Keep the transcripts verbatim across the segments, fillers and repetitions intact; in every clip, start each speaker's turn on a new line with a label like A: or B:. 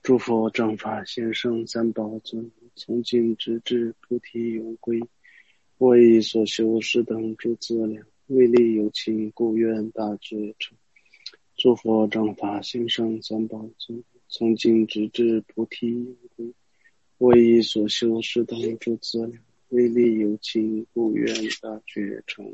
A: 诸佛正法贤圣三宝尊，从今直至菩提永归。我以所修是等诸资粮，为利有情，故愿大觉成。诸佛正法贤圣三宝尊，从今直至菩提永归。我以所修是等诸资粮，为利有情，故愿大觉成。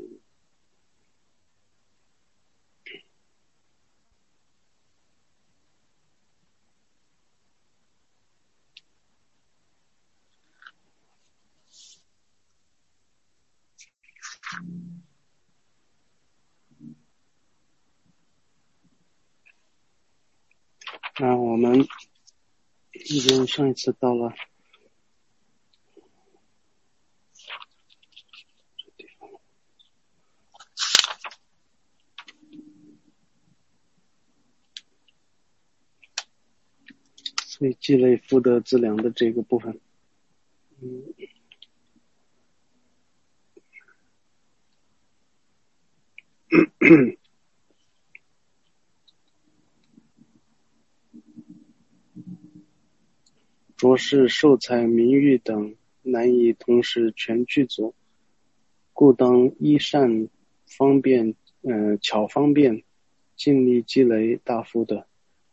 A: 那我们已经上一次到了所以积累福德资粮的这个部分。嗯着是寿财名誉等难以同时全具足，故当依善方便呃巧方便，尽力积累大福德。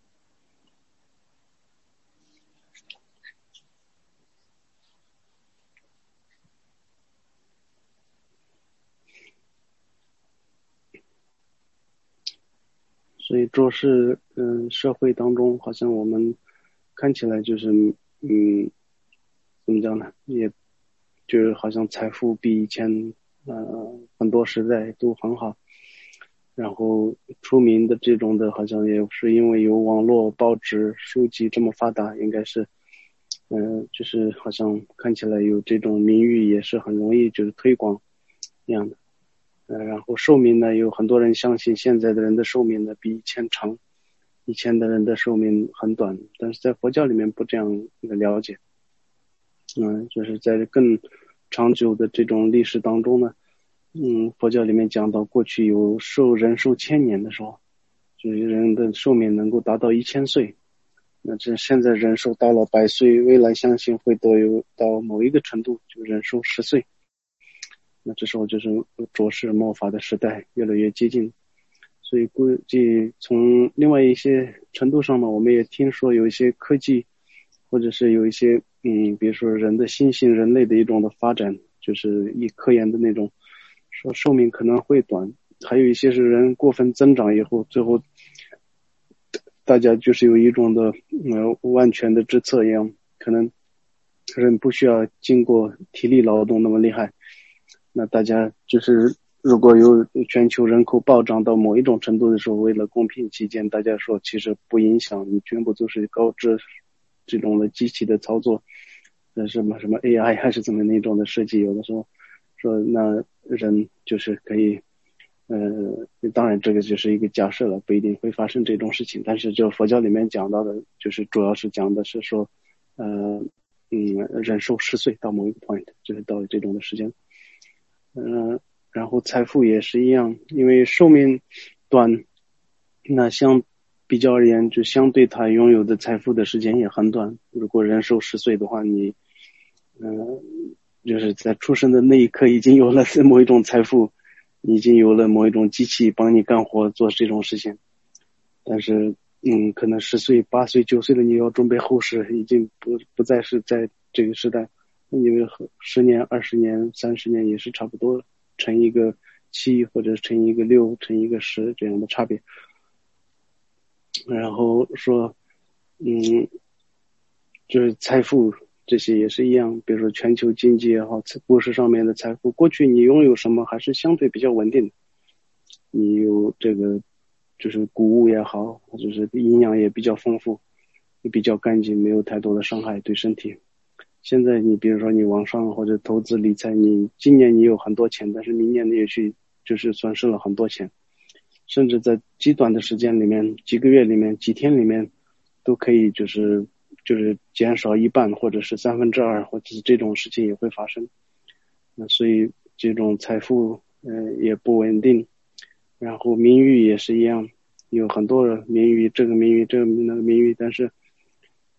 A: 所以着是嗯、呃、社会当中，好像我们看起来就是嗯怎么讲呢，也就是好像财富比以前呃很多时代都很好，然后出名的这种的好像也是因为有网络报纸书籍这么发达，应该是嗯、呃、就是好像看起来有这种名誉也是很容易就是推广一样的。呃，然后寿命呢，有很多人相信现在的人的寿命呢比以前长，以前的人的寿命很短，但是在佛教里面不这样的了解。嗯，就是在更长久的这种历史当中呢，嗯，佛教里面讲到过去有寿人寿千年的时候，就是人的寿命能够达到一千岁。那这现在人寿到了百岁，未来相信会都有到某一个程度，就人寿十岁。那这时候就是着是末法的时代越来越接近，所以估计从另外一些程度上呢，我们也听说有一些科技，或者是有一些嗯，比如说人的新型人类的一种的发展，就是以科研的那种说寿命可能会短，还有一些是人过分增长以后，最后大家就是有一种的呃万全的之策一样，可能人不需要经过体力劳动那么厉害。那大家就是如果有全球人口暴涨到某一种程度的时候，为了公平起见，大家说其实不影响，你全部都是高质这种的机器的操作，呃什么什么 A I 还是怎么那种的设计，有的时候说那人就是可以呃当然这个就是一个假设了，不一定会发生这种事情，但是就佛教里面讲到的就是主要是讲的是说呃嗯人寿十岁到某一个 point， 就是到这种的时间。嗯、呃，然后财富也是一样，因为寿命短，那相比较而言，就相对他拥有的财富的时间也很短。如果人寿十岁的话，你，嗯、呃，就是在出生的那一刻已经有了某一种财富，已经有了某一种机器帮你干活做这种事情。但是，嗯，可能十岁、八岁、九岁的你要准备后事，已经不不再是在这个时代。因为十年、二十年、三十年也是差不多，乘一个七或者乘一个六、乘一个十这样的差别。然后说，嗯，就是财富这些也是一样，比如说全球经济也好，股市上面的财富，过去你拥有什么还是相对比较稳定的，你有这个就是谷物也好，就是营养也比较丰富，也比较干净，没有太多的伤害对身体。现在你比如说你网上或者投资理财，你今年你有很多钱，但是明年你也许就是损失了很多钱，甚至在极短的时间里面，几个月里面、几天里面，都可以就是就是减少一半或者是三分之二，或者是这种事情也会发生。那所以这种财富呃也不稳定，然后名誉也是一样，有很多名誉，这个名誉这个那个名誉，但是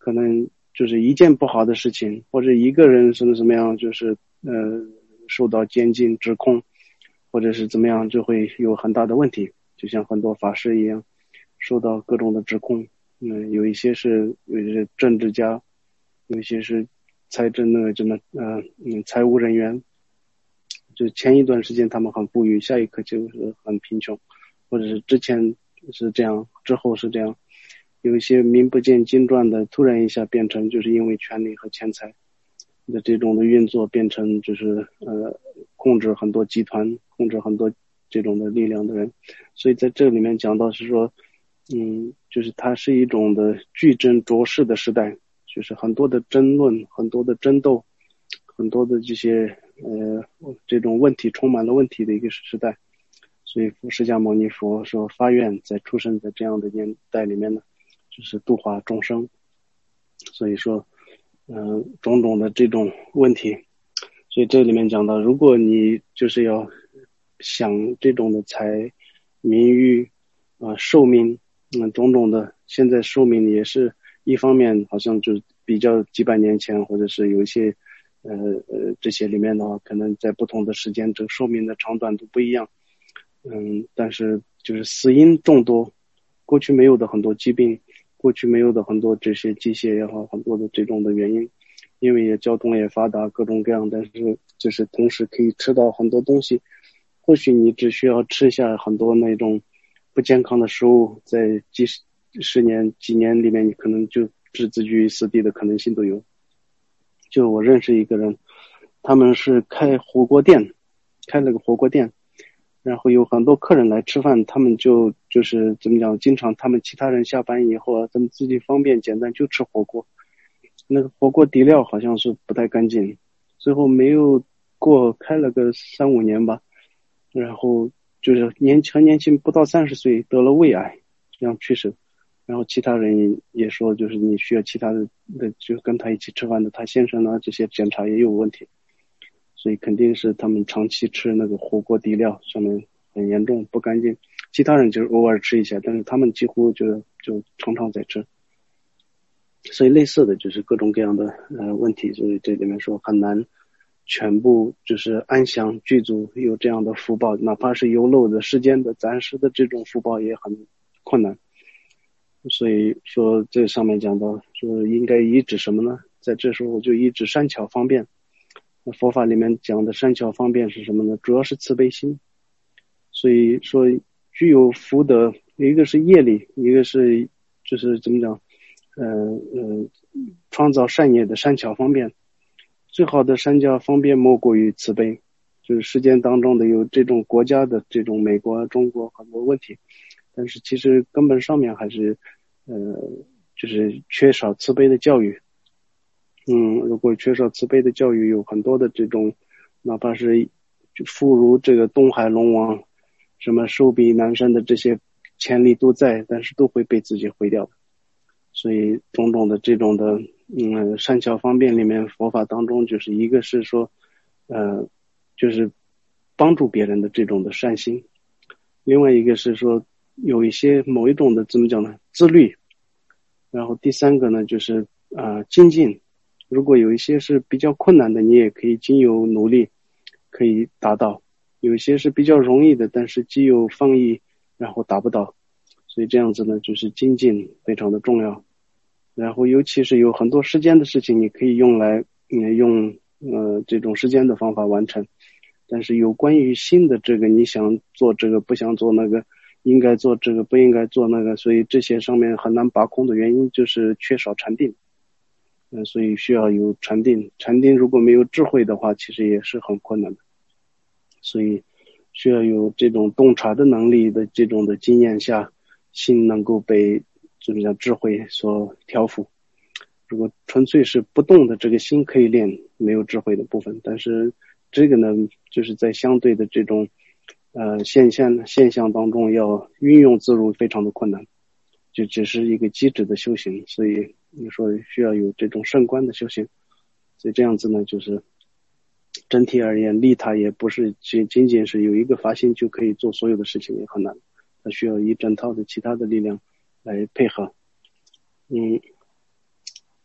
A: 可能就是一件不好的事情，或者一个人什么什么样，就是呃受到监禁指控，或者是怎么样，就会有很大的问题。就像很多法师一样，受到各种的指控。嗯，有一些是有一些政治家，有一些是财政的什么呃嗯财务人员。就前一段时间他们很富裕，下一刻就是很贫穷，或者是之前是这样，之后是这样。有一些名不见经传的，突然一下变成就是因为权力和钱财的这种的运作，变成就是呃控制很多集团，控制很多这种的力量的人。所以在这里面讲到是说，嗯，就是它是一种的矩阵浊世的时代，就是很多的争论，很多的争斗，很多的这些呃这种问题充满了问题的一个时代。所以释迦牟尼佛说发愿在出生在这样的年代里面呢，就是度化众生。所以说嗯、呃，种种的这种问题。所以这里面讲到，如果你就是要想这种的财名誉啊、呃、寿命嗯、呃、种种的，现在寿命也是一方面好像就比较几百年前，或者是有一些呃呃这些里面的话，可能在不同的时间这个寿命的长短都不一样。嗯，但是就是死因众多，过去没有的很多疾病，过去没有的很多这些机械也好，很多的这种的原因，因为也交通也发达，各种各样，但是就是同时可以吃到很多东西，或许你只需要吃下很多那种不健康的食物，在几十十年几年里面，你可能就置自居死地的可能性都有。就我认识一个人，他们是开火锅店，开了个火锅店，然后有很多客人来吃饭，他们就就是怎么讲，经常他们其他人下班以后，他们自己方便简单就吃火锅，那个火锅底料好像是不太干净，最后没有过开了个三五年吧，然后就是年很年轻，不到三十岁得了胃癌，这样去世。然后其他人也说，就是你需要其他的的就跟他一起吃饭的他先生呢，这些检查也有问题。所以肯定是他们长期吃那个火锅底料上面很严重不干净，其他人就是偶尔吃一下，但是他们几乎就就常常在吃。所以类似的就是各种各样的呃问题，所以这里面说很难全部就是安详具足有这样的福报，哪怕是有漏的时间的暂时的这种福报也很困难。所以说这上面讲到说应该依止什么呢？在这时候我就依止善巧方便。佛法里面讲的善巧方便是什么呢？主要是慈悲心。所以说具有福德，一个是业力，一个是就是怎么讲呃呃创造善业的善巧方便。最好的善巧方便莫过于慈悲。就是世间当中的有这种国家的这种美国中国很多问题，但是其实根本上面还是呃就是缺少慈悲的教育。嗯，如果缺少慈悲的教育，有很多的这种哪怕是妇孺这个东海龙王什么寿比南山的这些潜力都在，但是都会被自己毁掉。所以种种的这种的嗯善巧方便里面，佛法当中就是一个是说呃就是帮助别人的这种的善心，另外一个是说有一些某一种的怎么讲呢自律，然后第三个呢就是呃精进。如果有一些是比较困难的，你也可以经由努力可以达到，有一些是比较容易的，但是既有放逸然后达不到。所以这样子呢就是精进非常的重要。然后尤其是有很多时间的事情你可以用来嗯用呃这种时间的方法完成，但是有关于心的这个你想做这个不想做那个，应该做这个不应该做那个，所以这些上面很难把控的原因就是缺少禅定。嗯，所以需要有禅定，禅定如果没有智慧的话，其实也是很困难的。所以需要有这种洞察的能力的这种的经验下，心能够被怎么讲智慧所调伏。如果纯粹是不动的这个心可以练，没有智慧的部分，但是这个呢，就是在相对的这种呃现象现象当中要运用自如非常的困难，就只是一个机制的修行。所以你说需要有这种圣观的修行，所以这样子呢，就是整体而言，利他也不是仅仅仅是有一个发心就可以做所有的事情，也很难，它需要一整套的其他的力量来配合。嗯，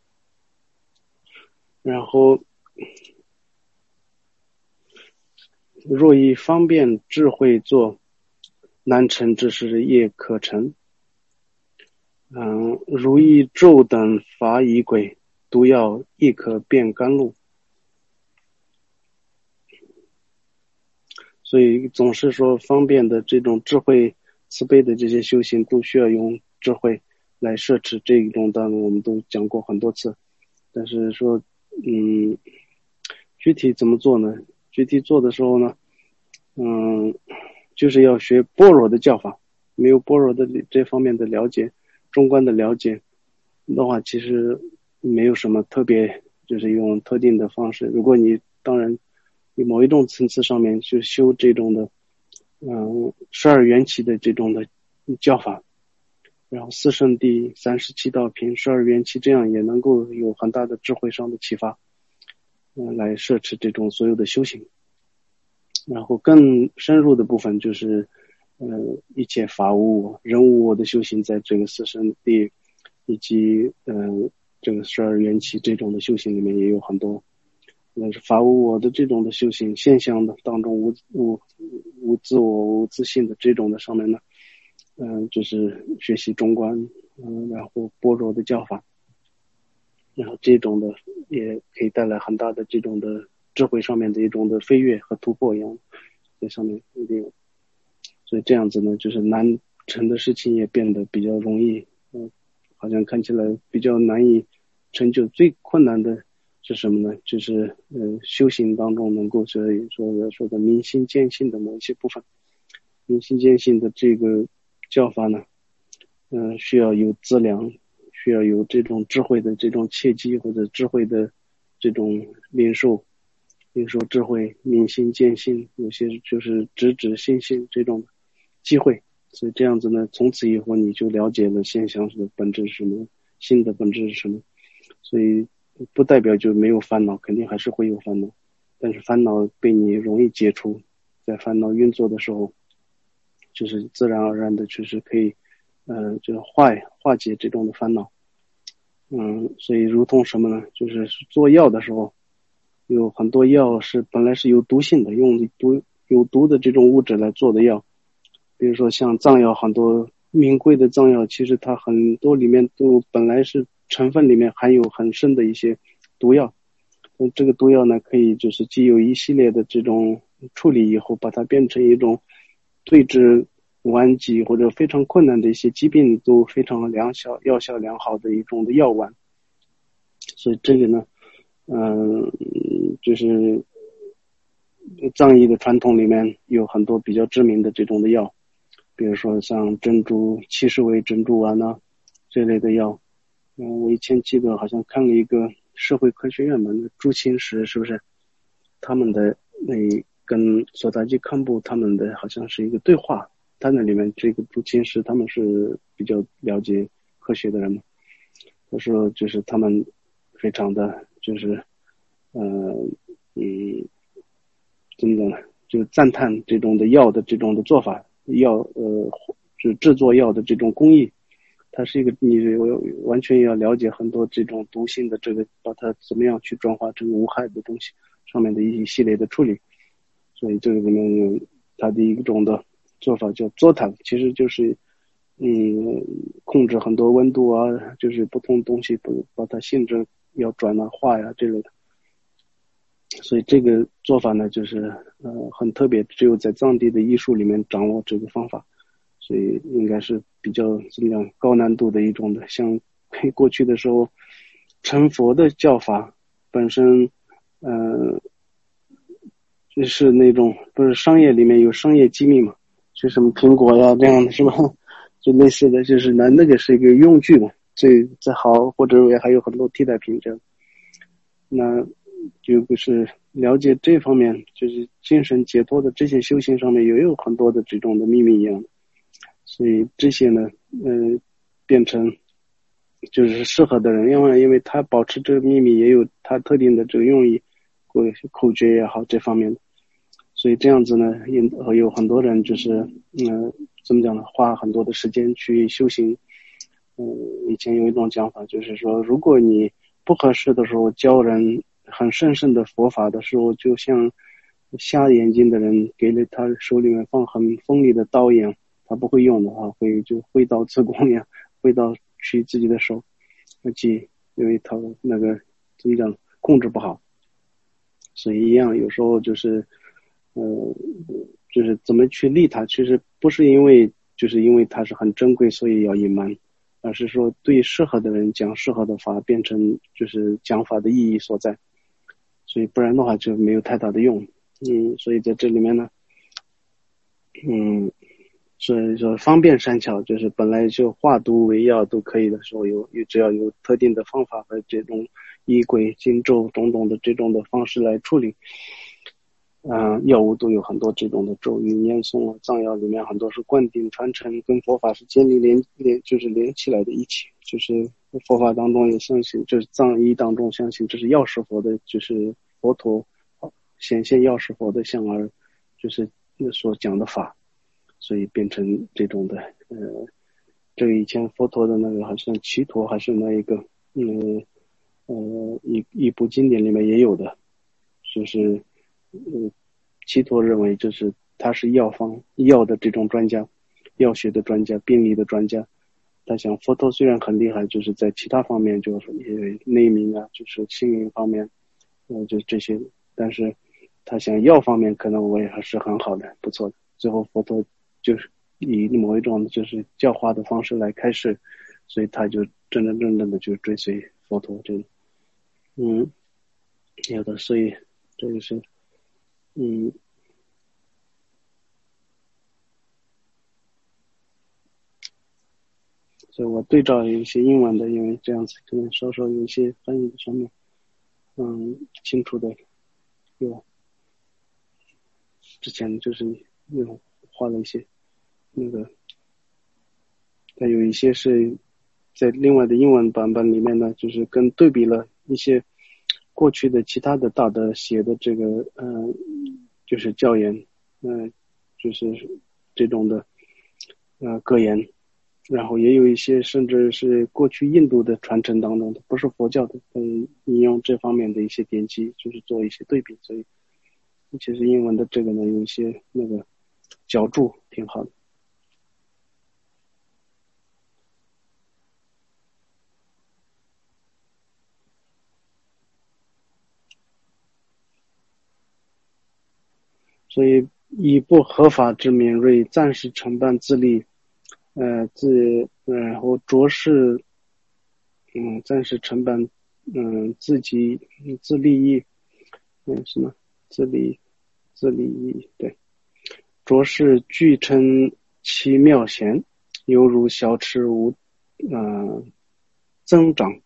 A: 然后若以方便智慧作，难成之事也可成。嗯，如意咒等法仪轨，毒药亦可变甘露。所以总是说方便的这种智慧慈悲的这些修行都需要用智慧来摄持，这一种当然我们都讲过很多次。但是说嗯，具体怎么做呢？具体做的时候呢，嗯，就是要学般若的教法。没有般若的这方面的了解，中观的了解的话，其实没有什么特别，就是用特定的方式。如果你当然你某一种层次上面去修这种的嗯十二缘起的这种的教法，然后四圣谛、三十七道品、十二缘起，这样也能够有很大的智慧上的启发，嗯，来摄持这种所有的修行。然后更深入的部分就是呃一切法无我、人无我的修行，在这个四圣谛以及呃这个十二缘起这种的修行里面也有很多。那是法无我的这种的修行，现象的当中无无无自我、无自性的这种的上面呢，嗯、呃，就是学习中观，嗯、呃，然后般若的教法，然后这种的也可以带来很大的这种的智慧上面的一种的飞跃和突破一样，在上面一定有。所以这样子呢，就是难成的事情也变得比较容易，嗯、呃，好像看起来比较难以成就。最困难的是什么呢？就是呃修行当中能够所以说说的明心见性的某一些部分。明心见性的这个教法呢，嗯、呃，需要有资粮，需要有这种智慧的这种切机，或者智慧的这种领受，领受智慧，明心见性，有些就是直指心性这种机会。所以这样子呢，从此以后你就了解了现象的本质是什么，心的本质是什么。所以不代表就没有烦恼，肯定还是会有烦恼，但是烦恼被你容易解除，在烦恼运作的时候，就是自然而然的就是可以呃就化化解这种的烦恼。嗯，所以如同什么呢？就是做药的时候，有很多药是本来是有毒性的，用毒有毒的这种物质来做的药，比如说像藏药，很多名贵的藏药，其实它很多里面都本来是成分里面含有很深的一些毒药。这个毒药呢，可以就是既有一系列的这种处理以后，把它变成一种对治顽疾或者非常困难的一些疾病都非常良效、药效良好的一种的药丸。所以这个呢，嗯、呃，就是藏医的传统里面有很多比较知名的这种的药，比如说像珍珠七十味珍珠丸啊这类的药。嗯，我以前记得好像看了一个社会科学院嘛，那朱清时是不是他们的那跟索达基堪布他们的好像是一个对话，他那里面这个朱清时他们是比较了解科学的人嘛，他说就是他们非常的就是呃嗯怎么讲呢，就赞叹这种的药的这种的做法，药呃就制作药的这种工艺。它是一个你完全要了解很多这种毒性的这个，把它怎么样去转化成无害的东西上面的一系列的处理。所以这个里面有它的一种的做法叫做塔，其实就是嗯控制很多温度啊，就是不同东西不把它性质要转啊化呀这类的。所以这个做法呢，就是呃很特别，只有在藏地的艺术里面掌握这个方法。所以应该是比较怎么样高难度的一种的，像过去的时候成佛的教法本身呃就是那种不是商业里面有商业机密嘛，就什么苹果呀这样的是吧，就类似的，就是那那个是一个用具嘛，最最好或者也还有很多替代品这样。那就不是了解这方面，就是精神解脱的这些修行上面也有很多的这种的秘密一样的。所以这些呢，呃，变成就是适合的人，因为因为他保持这个秘密也有他特定的这个用意，或者是口诀也好这方面的，所以这样子呢，也有很多人就是，嗯、呃，怎么讲呢，花很多的时间去修行。嗯、呃，以前有一种讲法，就是说，如果你不合适的时候教人很神圣的佛法的时候，就像瞎眼睛的人给了他手里面放很锋利的刀一样，他不会用的话，会就挥刀自宫一样，挥刀去自己的手，而且因为他那个怎么讲控制不好，所以一样有时候就是呃就是怎么去利他，其实不是因为就是因为它是很珍贵所以要隐瞒，而是说对适合的人讲适合的法，变成就是讲法的意义所在，所以不然的话就没有太大的用。嗯，所以在这里面呢，嗯，所以说方便善巧，就是本来就化毒为药都可以的时候，有有只要有特定的方法和这种仪轨经咒种种的这种的方式来处理，嗯、呃，药物都有很多这种的咒语念诵啊，藏药里面很多是灌顶传承，跟佛法是建立连连就是连起来的一起，就是佛法当中也相信，就是藏医当中相信这是药师佛的，就是佛陀显现药师佛的像而就是所讲的法，所以变成这种的呃，这个以前佛陀的那个好像奇陀还是那一个嗯呃一一部经典里面也有的，就是嗯奇陀认为就是他是药方药的这种专家，药学的专家，病理的专家。他想佛陀虽然很厉害，就是在其他方面就是也内明啊，就是心灵方面呃就这些，但是他想药方面可能我也还是很好的不错的，最后佛陀就是以某一种就是教化的方式来开示，所以他就真真正正的就追随佛陀这个嗯有的，所以这个是嗯所以我对照有一些英文的，因为这样子可能稍稍有一些翻译上面嗯清楚的有之前就是有画了一些那个，但有一些是在另外的英文版本里面呢，就是跟对比了一些过去的其他的大的写的这个嗯、呃、就是教言嗯、呃、就是这种的呃格言，然后也有一些甚至是过去印度的传承当中的不是佛教的嗯引用这方面的一些典籍，就是做一些对比，所以其实英文的这个呢有一些那个角注挺好的。所以以不合法之名锐，暂时承办自立，呃自然后着实嗯暂时承办嗯自己自利益嗯什么自利自利益对，着实具称其妙贤，犹如小池无嗯、呃、增长。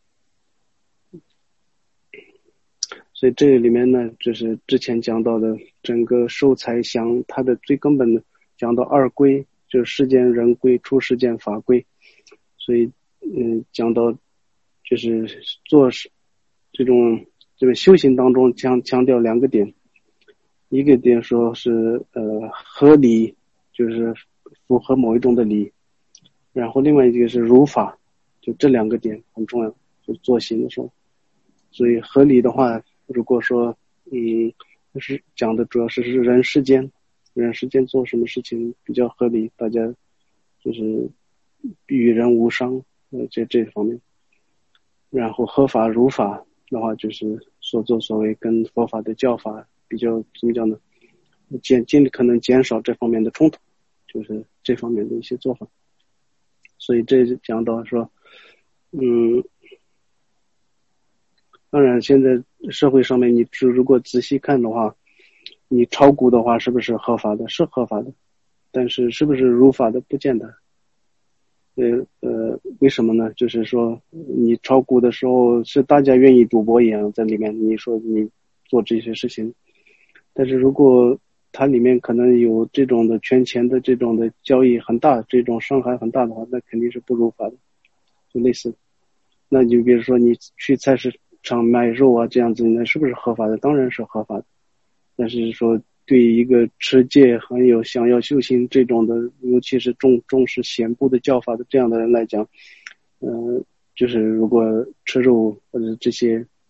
A: 所以这个里面呢，就是之前讲到的整个受财相，它的最根本的讲到二归，就是世间人归、出世间法归。所以，嗯，讲到就是做这种这个修行当中强强调两个点，一个点说是呃合理，就是符合某一种的理，然后另外一个是如法，就这两个点很重要，就做行的时候。所以合理的话，如果说嗯是讲的主要是是人世间人世间做什么事情比较合理，大家就是与人无伤呃这这方面，然后合法如法的话就是所作所为跟佛法的教法比较怎么讲呢，减尽力可能减少这方面的冲突，就是这方面的一些做法。所以这讲到说嗯当然现在社会上面你如果仔细看的话，你炒股的话是不是合法的？是合法的，但是是不是如法的不见得。呃呃，为什么呢？就是说你炒股的时候是大家愿意赌博一样在里面，你说你做这些事情，但是如果它里面可能有这种的圈钱的这种的交易很大，这种伤害很大的话，那肯定是不如法的，就类似。那就比如说你去菜市场买肉啊这样子，那是不是合法的？当然是合法的。但是说对于一个持戒很有想要修行这种的，尤其是重重视显部的教法的这样的人来讲，呃，就是如果吃肉或者这些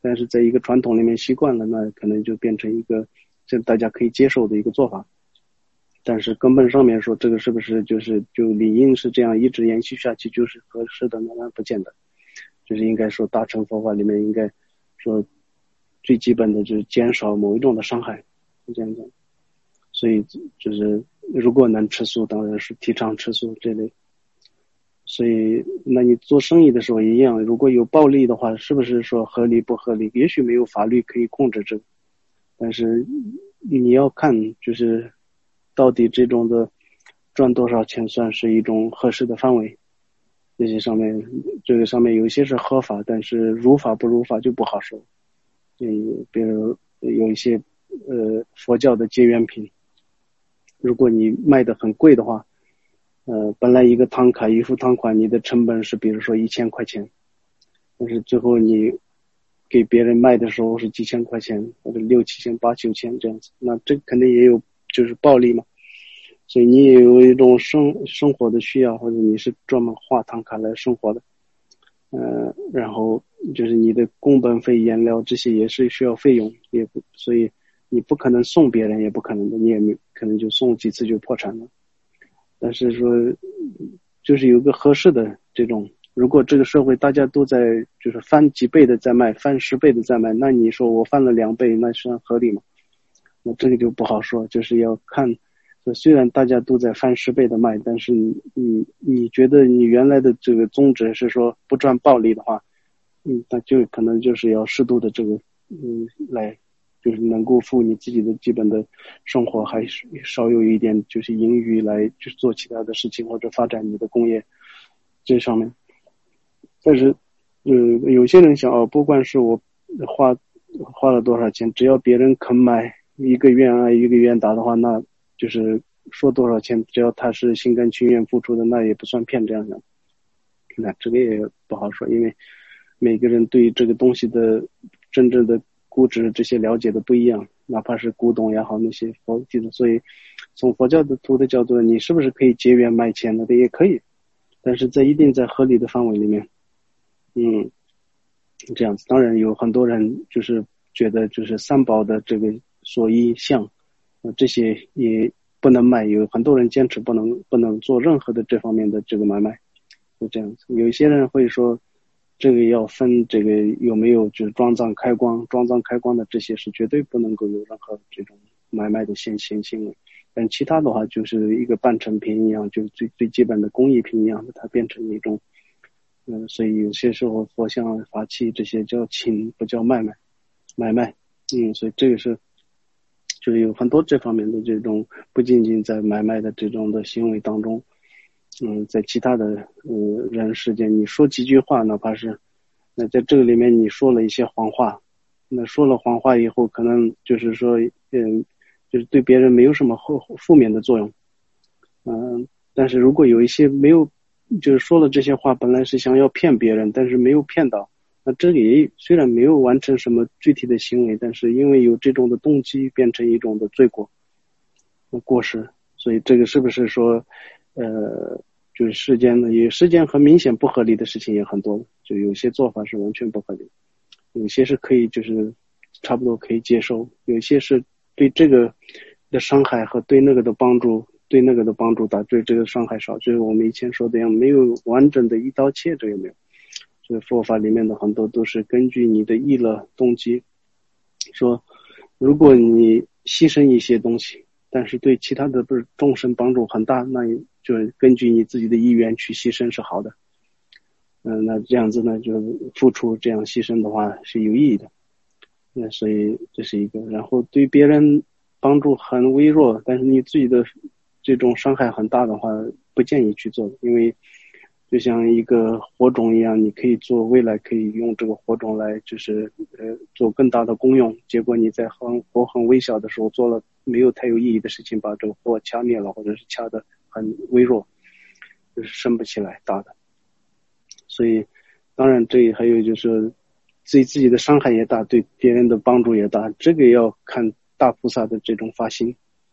A: 但是在一个传统里面习惯了，那可能就变成一个这大家可以接受的一个做法。但是根本上面说这个是不是就是就理应是这样一直延续下去就是合适的呢？那不见得，就是应该说大乘佛法里面应该说最基本的就是减少某一种的伤害，是这样讲。所以就是如果能吃素，当然是提倡吃素这类。所以那你做生意的时候一样，如果有暴利的话，是不是说合理不合理？也许没有法律可以控制这个，但是你要看就是到底这种的赚多少钱算是一种合适的范围。这些上面这个上面有一些是合法，但是如法不如法就不好说。嗯，比如有一些呃佛教的结缘品，如果你卖的很贵的话，呃，本来一个唐卡一副唐款，你的成本是比如说一千块钱，但是最后你给别人卖的时候是几千块钱，或者六七千、八九千这样子，那这肯定也有就是暴利嘛。所以你也有一种生生活的需要，或者你是专门画唐卡来生活的，呃，然后就是你的工本费、颜料这些也是需要费用，也不，所以你不可能送别人，也不可能的，你也没可能就送几次就破产了。但是说就是有个合适的这种，如果这个社会大家都在就是翻几倍的在卖，翻十倍的在卖，那你说我翻了两倍，那算合理吗？那这个就不好说，就是要看，虽然大家都在翻十倍的卖，但是你你你觉得你原来的这个宗旨是说不赚暴利的话，嗯，那就可能就是要适度的这个嗯来。就是能够付你自己的基本的生活，还是少有一点就是盈余来就是做其他的事情或者发展你的工业这上面。但是呃有些人想哦，不管是我花花了多少钱，只要别人肯买一个愿爱一个愿打的话，那就是说多少钱，只要他是心甘情愿付出的，那也不算骗这样的。那这个也不好说，因为每个人对这个东西的真正的估值这些了解的不一样，哪怕是古董也好，那些佛记的，所以从佛教的徒的角度，你是不是可以结缘卖钱的？也可以，但是在一定在合理的范围里面，嗯，这样子。当然有很多人就是觉得就是三宝的这个所依相，呃，这些也不能卖，有很多人坚持不能不能做任何的这方面的这个买卖，就这样子。有一些人会说。这个要分这个有没有就是装藏开光，装藏开光的这些是绝对不能够有任何这种买卖的现行行为。但其他的话就是一个半成品一样，就最最基本的工艺品一样的，它变成一种，嗯、呃，所以有些时候佛像、法器这些叫请，不叫买卖，买卖，嗯，所以这个是就是有很多这方面的这种，不仅仅在买卖的这种的行为当中。嗯，在其他的呃人世间，你说几句话，哪怕是那在这个里面你说了一些谎话，那说了谎话以后，可能就是说，嗯，就是对别人没有什么后负面的作用，嗯，但是如果有一些没有，就是说了这些话，本来是想要骗别人，但是没有骗到，那这里虽然没有完成什么具体的行为，但是因为有这种的动机，变成一种的罪过、过失，所以这个是不是说？呃，就是世间的也世间很明显不合理的事情也很多，就有些做法是完全不合理，有些是可以就是差不多可以接受，有些是对这个的伤害和对那个的帮助，对那个的帮助大，对这个伤害少，就是我们以前说的样，没有完整的一刀切，这个没有。所以佛法里面的很多都是根据你的意乐动机，说如果你牺牲一些东西，但是对其他的不是众生帮助很大，那就根据你自己的意愿去牺牲是好的。嗯、呃，那这样子呢，就付出这样牺牲的话是有意义的。那所以这是一个，然后对别人帮助很微弱，但是你自己的这种伤害很大的话，不建议去做，因为就像一个火种一样，你可以做，未来可以用这个火种来就是呃做更大的功用，结果你在很火很微小的时候做了没有太有意义的事情，把这个火掐灭了，或者是掐得很微弱，就是升不起来大的。所以当然这还有就是对自己的伤害也大，对别人的帮助也大，这个要看大菩萨的这种发心。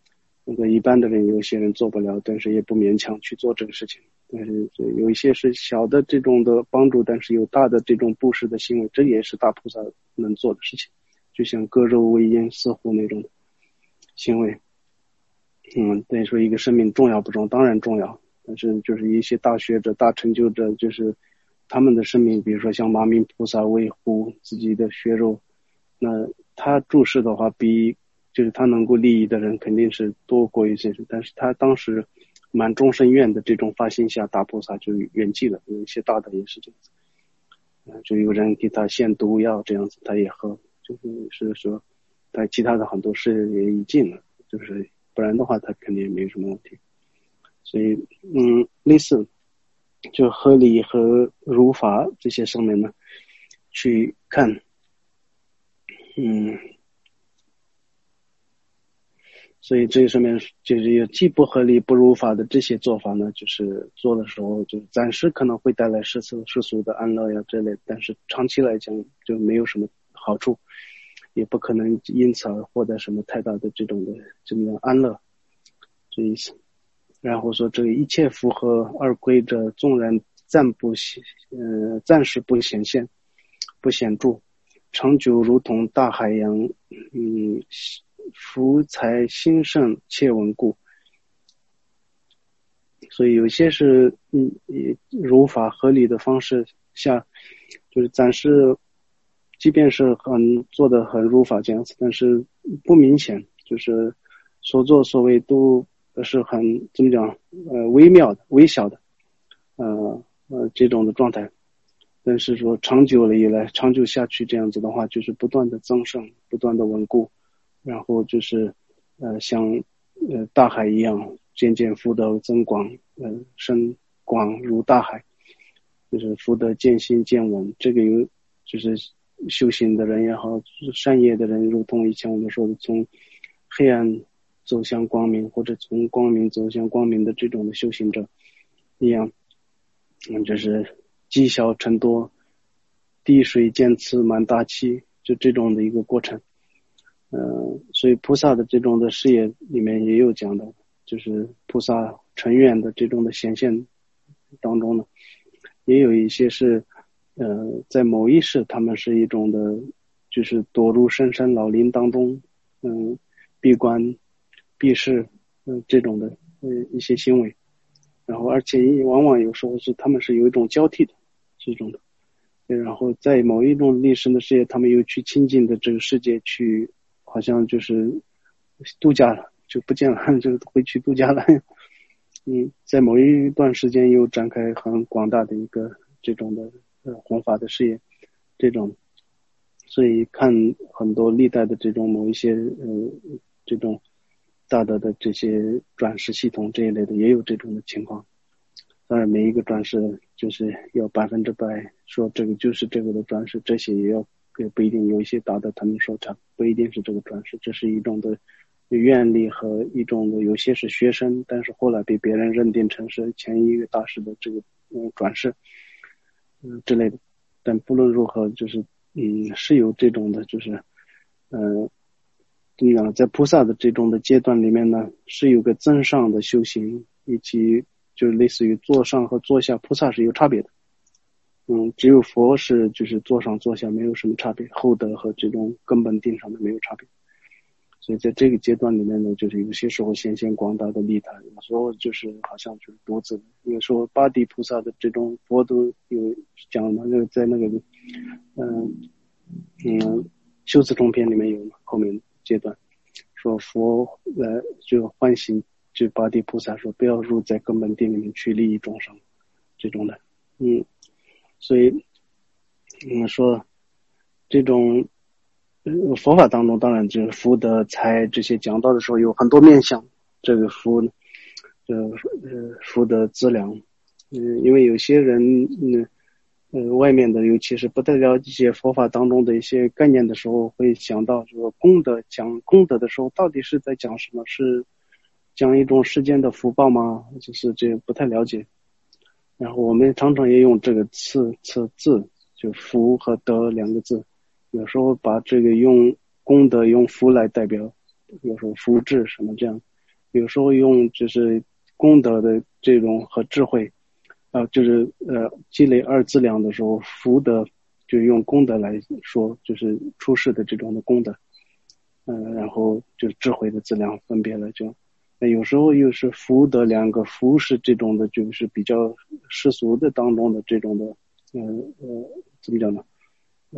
A: 那个一般的人有些人做不了，但是也不勉强去做这个事情。但是有一些是小的这种的帮助，但是有大的这种布施的行为，这也是大菩萨能做的事情。就像割肉喂鹰饲虎那种行为，嗯，等于说一个生命重要不重要？当然重要，但是就是一些大学者、大成就者，就是他们的生命，比如说像马明菩萨喂虎自己的血肉，那他注释的话比就是他能够利益的人肯定是多过一些人，但是他当时满众生愿的这种发心下，大菩萨就圆寂了。有一些大的也是这样子，呃、就有人给他献毒药这样子，他也喝，就是是说他其他的很多事也已尽了，就是不然的话他肯定没有什么问题。所以嗯，类似就合理和如法这些上面呢去看，嗯，所以这上面就是有既不合理不如法的这些做法呢，就是做的时候就暂时可能会带来世俗世俗的安乐呀之类，但是长期来讲就没有什么好处，也不可能因此而获得什么太大的这种的这么安乐，这意思。然后说这个一切符合二规者，纵然暂不呃暂时不显现不显著，长久如同大海洋，嗯，福财兴盛且稳固。所以有些是嗯如法合理的方式下，就是暂时即便是很做的很如法这样子，但是不明显，就是所作所为都是很怎么讲呃微妙的微小的呃呃这种的状态。但是说长久了以来长久下去这样子的话，就是不断的增盛不断的稳固，然后就是呃像呃大海一样渐渐福德增广，呃深广如大海，就是福德渐兴渐稳。这个有就是修行的人也好，善业的人，如同以前我们说的从黑暗走向光明，或者从光明走向光明的这种的修行者一样，嗯，就是积小成多，滴水渐次满大器，就这种的一个过程。呃，所以菩萨的这种的事业里面也有讲的，就是菩萨成愿的这种的显现当中呢，也有一些是呃在某一世他们是一种的，就是躲入深山老林当中，嗯，闭关闭视，嗯、呃，这种的呃一些行为。然后而且往往有时候是他们是有一种交替的这种的，然后在某一种历史的世界，他们又去亲近的这个世界去，好像就是度假了，就不见了，就回去度假了。嗯，在某一段时间又展开很广大的一个这种的呃弘法的事业，这种，所以看很多历代的这种某一些呃这种大德的这些转世系统这一类的也有这种的情况。当然每一个转世就是要百分之百说这个就是这个的转世，这些也要也不一定，有一些大德他们说他不一定是这个转世，这是一种的愿力和一种的有些是学生，但是后来被别人认定成是前一个大师的这个嗯转世嗯之类的。但不论如何就是嗯是有这种的就是呃怎么讲，在菩萨的这种的阶段里面呢，是有个增上的修行，以及就是类似于坐上和坐下，菩萨是有差别的。嗯，只有佛是就是坐上坐下没有什么差别，厚德和这种根本定上的没有差别。所以在这个阶段里面呢，就是有些时候显现广大的利他，有时候就是好像就是独自的。有时候八地菩萨的这种佛都有讲嘛，那个在那个嗯嗯修辞中篇里面有嘛，后面阶段说佛来就唤醒就八地菩萨说不要入在根本定里面去利益众生这种的。嗯，所以嗯说这种佛法当中当然就是福德财这些讲到的时候有很多面向，这个福呃呃福德资粮，嗯，因为有些人嗯呃外面的尤其是不太了解佛法当中的一些概念的时候，会想到说功德，讲功德的时候到底是在讲什么，是讲一种世间的福报吗？就是这不太了解。然后我们常常也用这个次次字，就福和德两个字，有时候把这个用功德用福来代表，有时候福智什么这样， 有时候用就是功德的这种和智慧，呃，就是呃积累二资粮的时候，福德就用功德来说，就是出世的这种的功德，嗯、呃，然后就智慧的资粮分别了就。那有时候又是福德两个，福是这种的，就是比较世俗的当中的这种的，呃呃，怎么讲呢？呃，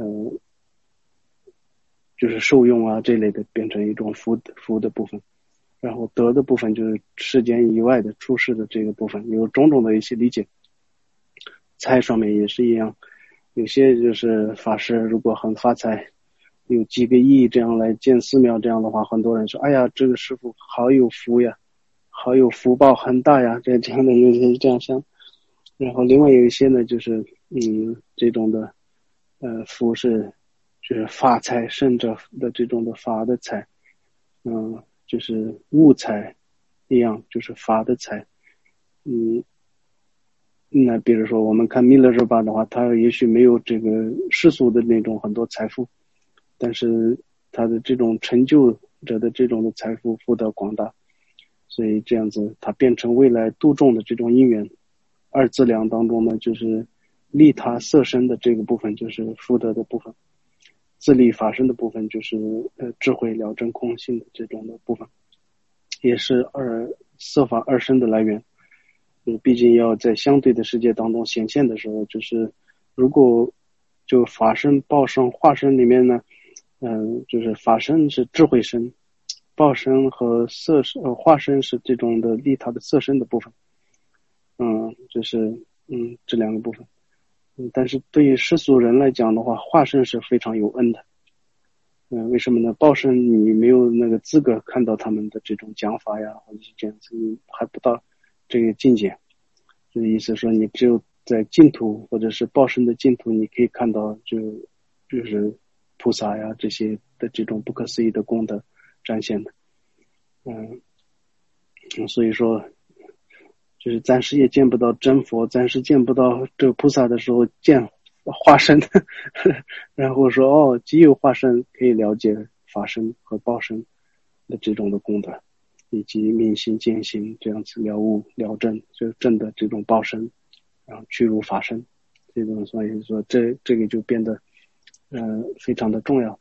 A: 就是受用啊这类的，变成一种福福的部分。然后德的部分就是世间以外的出世的这个部分，有种种的一些理解。财上面也是一样，有些就是法师如果很发财，有几个亿这样来建寺庙，这样的话，很多人说，哎呀，这个师傅好有福呀，好有福报很大呀，这这样的有些这样想。然后另外有一些呢，就是嗯这种的呃福是就是法财圣者的这种的法的财，嗯，就是物财一样，就是法的财。嗯，那比如说我们看弥勒日巴的话，他也许没有这个世俗的那种很多财富，但是他的这种成就者的这种的财富福德广大，所以这样子他变成未来度众的这种因缘。二资粮当中呢，就是利他色身的这个部分就是福德的部分，自利法身的部分就是呃智慧了真空性的这种的部分，也是二色法二身的来源。嗯，毕竟要在相对的世界当中显现的时候，就是如果就法身、报身、化身里面呢，嗯、呃，就是法身是智慧身，报身和色身呃化身是这种的利他的色身的部分。嗯，就是嗯这两个部分。嗯，但是对于世俗人来讲的话，化身是非常有恩的。嗯，为什么呢？报身你没有那个资格看到他们的这种讲法呀，或者是这样子，你还不到这个境界。这个意思说，你只有在净土或者是报身的净土，你可以看到就就是菩萨呀这些的这种不可思议的功德展现的。嗯，所以说就是暂时也见不到真佛，暂时见不到这个菩萨的时候，见化身的，然后说哦，既有化身可以了解法身和报身的这种的功德，以及明心见性这样子了悟了证，就证的这种报身，然后去入法身，这种所以说这这个就变得嗯、呃、非常的重要。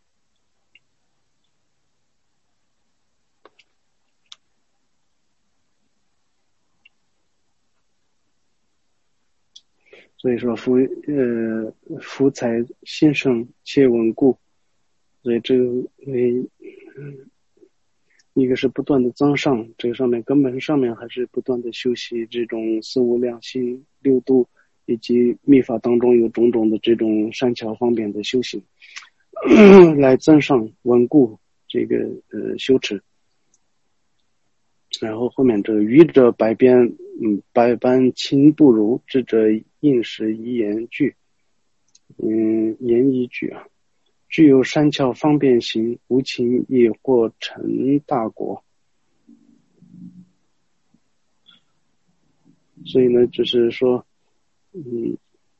A: 所以说福呃福财兴盛且稳固，所以这个为嗯一个是不断的增上，这个上面根本上面还是不断的修习这种四无量心六度，以及密法当中有种种的这种善巧方便的修行，来增上稳固这个呃修持。然后后面这个愚者百变，嗯，百般亲不如，智者应时一言句，嗯，言一句啊，具有善巧方便行，无情亦或成大果。所以呢，就是说，嗯，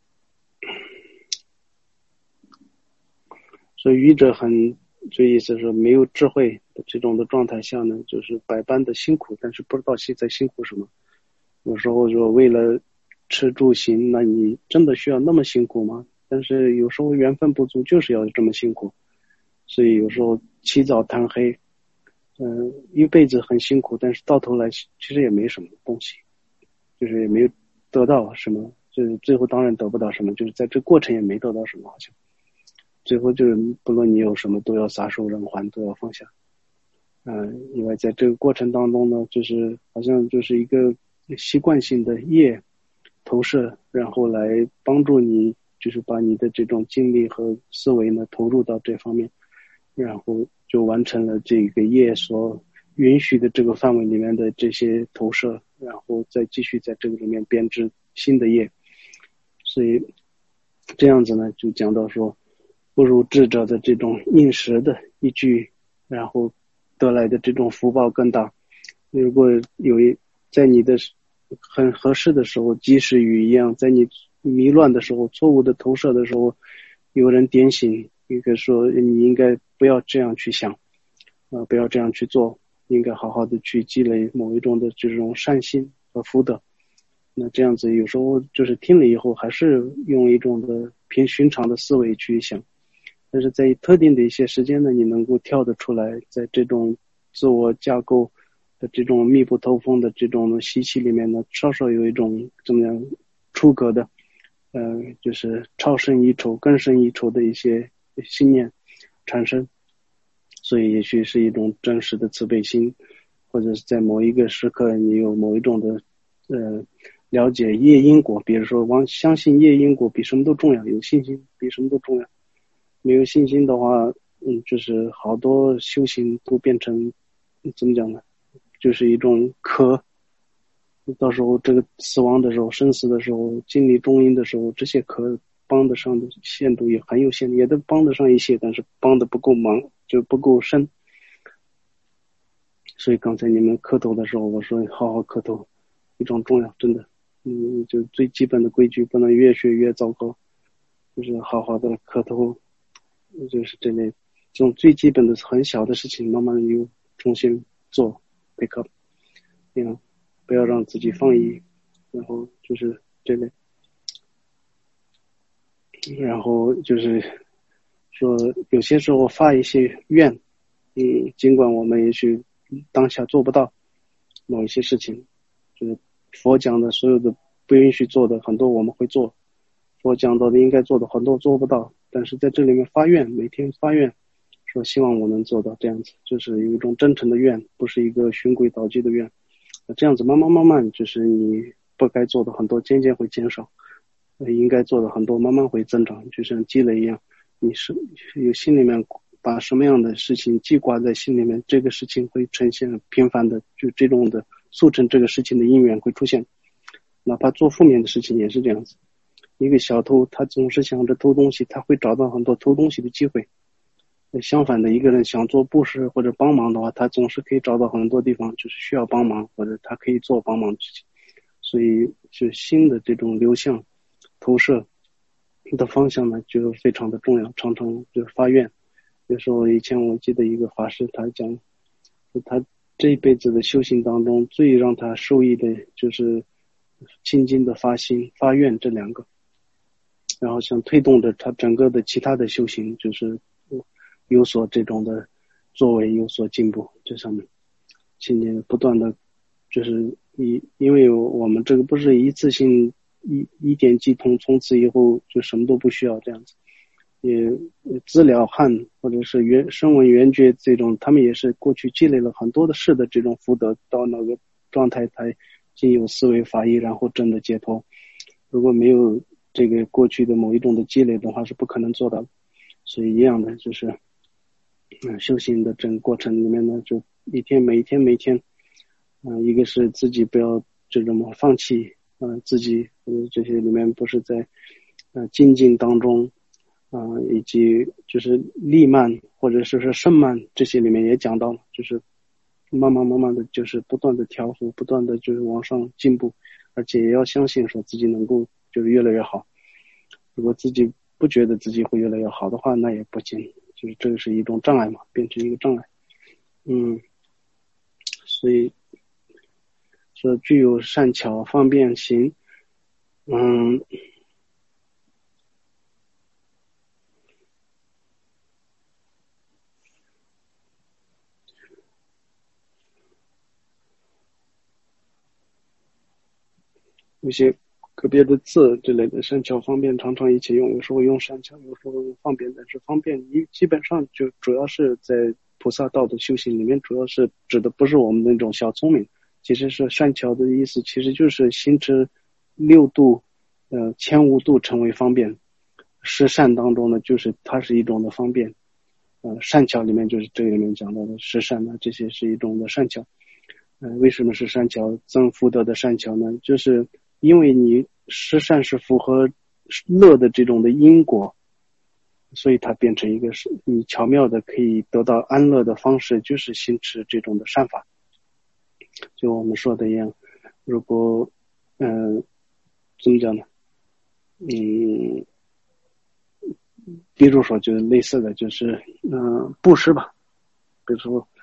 A: 所以愚者很，这意思是没有智慧的这种的状态下呢，就是百般的辛苦，但是不知道现在辛苦什么。有时候说为了吃住行，那你真的需要那么辛苦吗？但是有时候缘分不足，就是要这么辛苦。所以有时候起早贪黑，嗯、呃，一辈子很辛苦，但是到头来其实也没什么东西，就是也没有得到什么，就是最后当然得不到什么，就是在这过程也没得到什么，好像最后就是不论你有什么都要撒手人寰，都要放下。嗯、呃，因为在这个过程当中呢，就是好像就是一个习惯性的业投射，然后来帮助你，就是把你的这种精力和思维呢投入到这方面，然后就完成了这个业所允许的这个范围里面的这些投射，然后再继续在这个里面编织新的业。所以这样子呢，就讲到说，不如智者的这种应时的一句，然后得来的这种福报更大。如果有一在你的很合适的时候，及时雨一样，在你迷乱的时候，错误的投射的时候，有人点醒，一个说你应该不要这样去想，呃，不要这样去做， 应该好好的去积累某一种的这种善心和福德。那这样子有时候就是听了以后还是用一种的凭寻常的思维去想，但是在特定的一些时间呢，你能够跳得出来，在这种自我架构的这种密不透风的这种习气里面呢，稍稍有一种怎么样出格的呃，就是超胜一筹更胜一筹的一些信念产生，所以也许是一种真实的慈悲心，或者是在某一个时刻你有某一种的呃了解业因果，比如说往相信业因果比什么都重要，有信心比什么都重要。没有信心的话，嗯，就是好多修行都变成怎么讲呢？就是一种壳。到时候这个死亡的时候、生死的时候、经历中阴的时候，这些壳帮得上的限度也很有限，也都帮得上一些，但是帮得不够忙，就不够深。所以刚才你们磕头的时候，我说好好磕头非常重要，真的。嗯，就最基本的规矩不能越学越糟糕，就是好好的磕头，就是这类这种最基本的很小的事情，慢慢又重新做 pick up， 这样不要让自己放逸，然后就是这类，然后就是说有些时候发一些愿，嗯，尽管我们也许当下做不到某一些事情，就是佛讲的所有的不允许做的很多我们会做，佛讲到的应该做的很多做不到，但是在这里面发愿，每天发愿说希望我能做到这样子，就是有一种真诚的愿，不是一个循规蹈矩的愿。这样子慢慢慢慢，就是你不该做的很多渐渐会减少，应该做的很多慢慢会增长，就像积累一样，你是有心里面把什么样的事情记挂在心里面，这个事情会呈现频繁的，就这种的促成这个事情的因缘会出现。哪怕做负面的事情也是这样子，一个小偷他总是想着偷东西，他会找到很多偷东西的机会。相反的，一个人想做布施或者帮忙的话，他总是可以找到很多地方就是需要帮忙，或者他可以做帮忙的事情。所以就新的这种流向投射的方向呢就非常的重要，常常就发愿。有时候以前我记得一个法师他讲，他这一辈子的修行当中最让他受益的就是清净的发心发愿这两个，然后想推动着他整个的其他的修行就是有所这种的作为，有所进步，这上面今年不断的就是以因为我们这个不是一次性一一点即通，从此以后就什么都不需要这样子。也资疗汉或者是原声闻缘觉这种，他们也是过去积累了很多的事的这种福德，到那个状态才经有思维法医，然后真的解脱。如果没有这个过去的某一种的积累的话，是不可能做到的。所以一样的就是嗯，修行的整个过程里面呢，就一天每一天每一天，嗯、呃，一个是自己不要这种放弃，嗯、呃，自己呃这些里面不是在呃精进当中，啊、呃，以及就是利慢或者是说胜慢这些里面也讲到了，就是慢慢慢慢的就是不断的调伏，不断的就是往上进步，而且也要相信说自己能够就是越来越好。如果自己不觉得自己会越来越好的话，那也不行。就是这个是一种障碍嘛，变成一个障碍。嗯，所以说具有善巧方便行。嗯，有些个别的字之类的，善巧方便常常一起用，有时候用善巧，有时候用方便，但是方便一基本上就主要是在菩萨道的修行里面，主要是指的不是我们那种小聪明，其实是善巧的意思，其实就是行持六度，呃，前五度成为方便。十善当中呢，就是它是一种的方便，呃，善巧里面就是这个里面讲到的十善呢，这些是一种的善巧。呃，为什么是善巧增福德的善巧呢？就是因为你十善是符合乐的这种的因果，所以它变成一个是你巧妙的可以得到安乐的方式，就是行持这种的善法。就我们说的一样，如果嗯、呃，怎么讲呢？嗯，比如说就是类似的就是嗯、呃、布施吧，比如说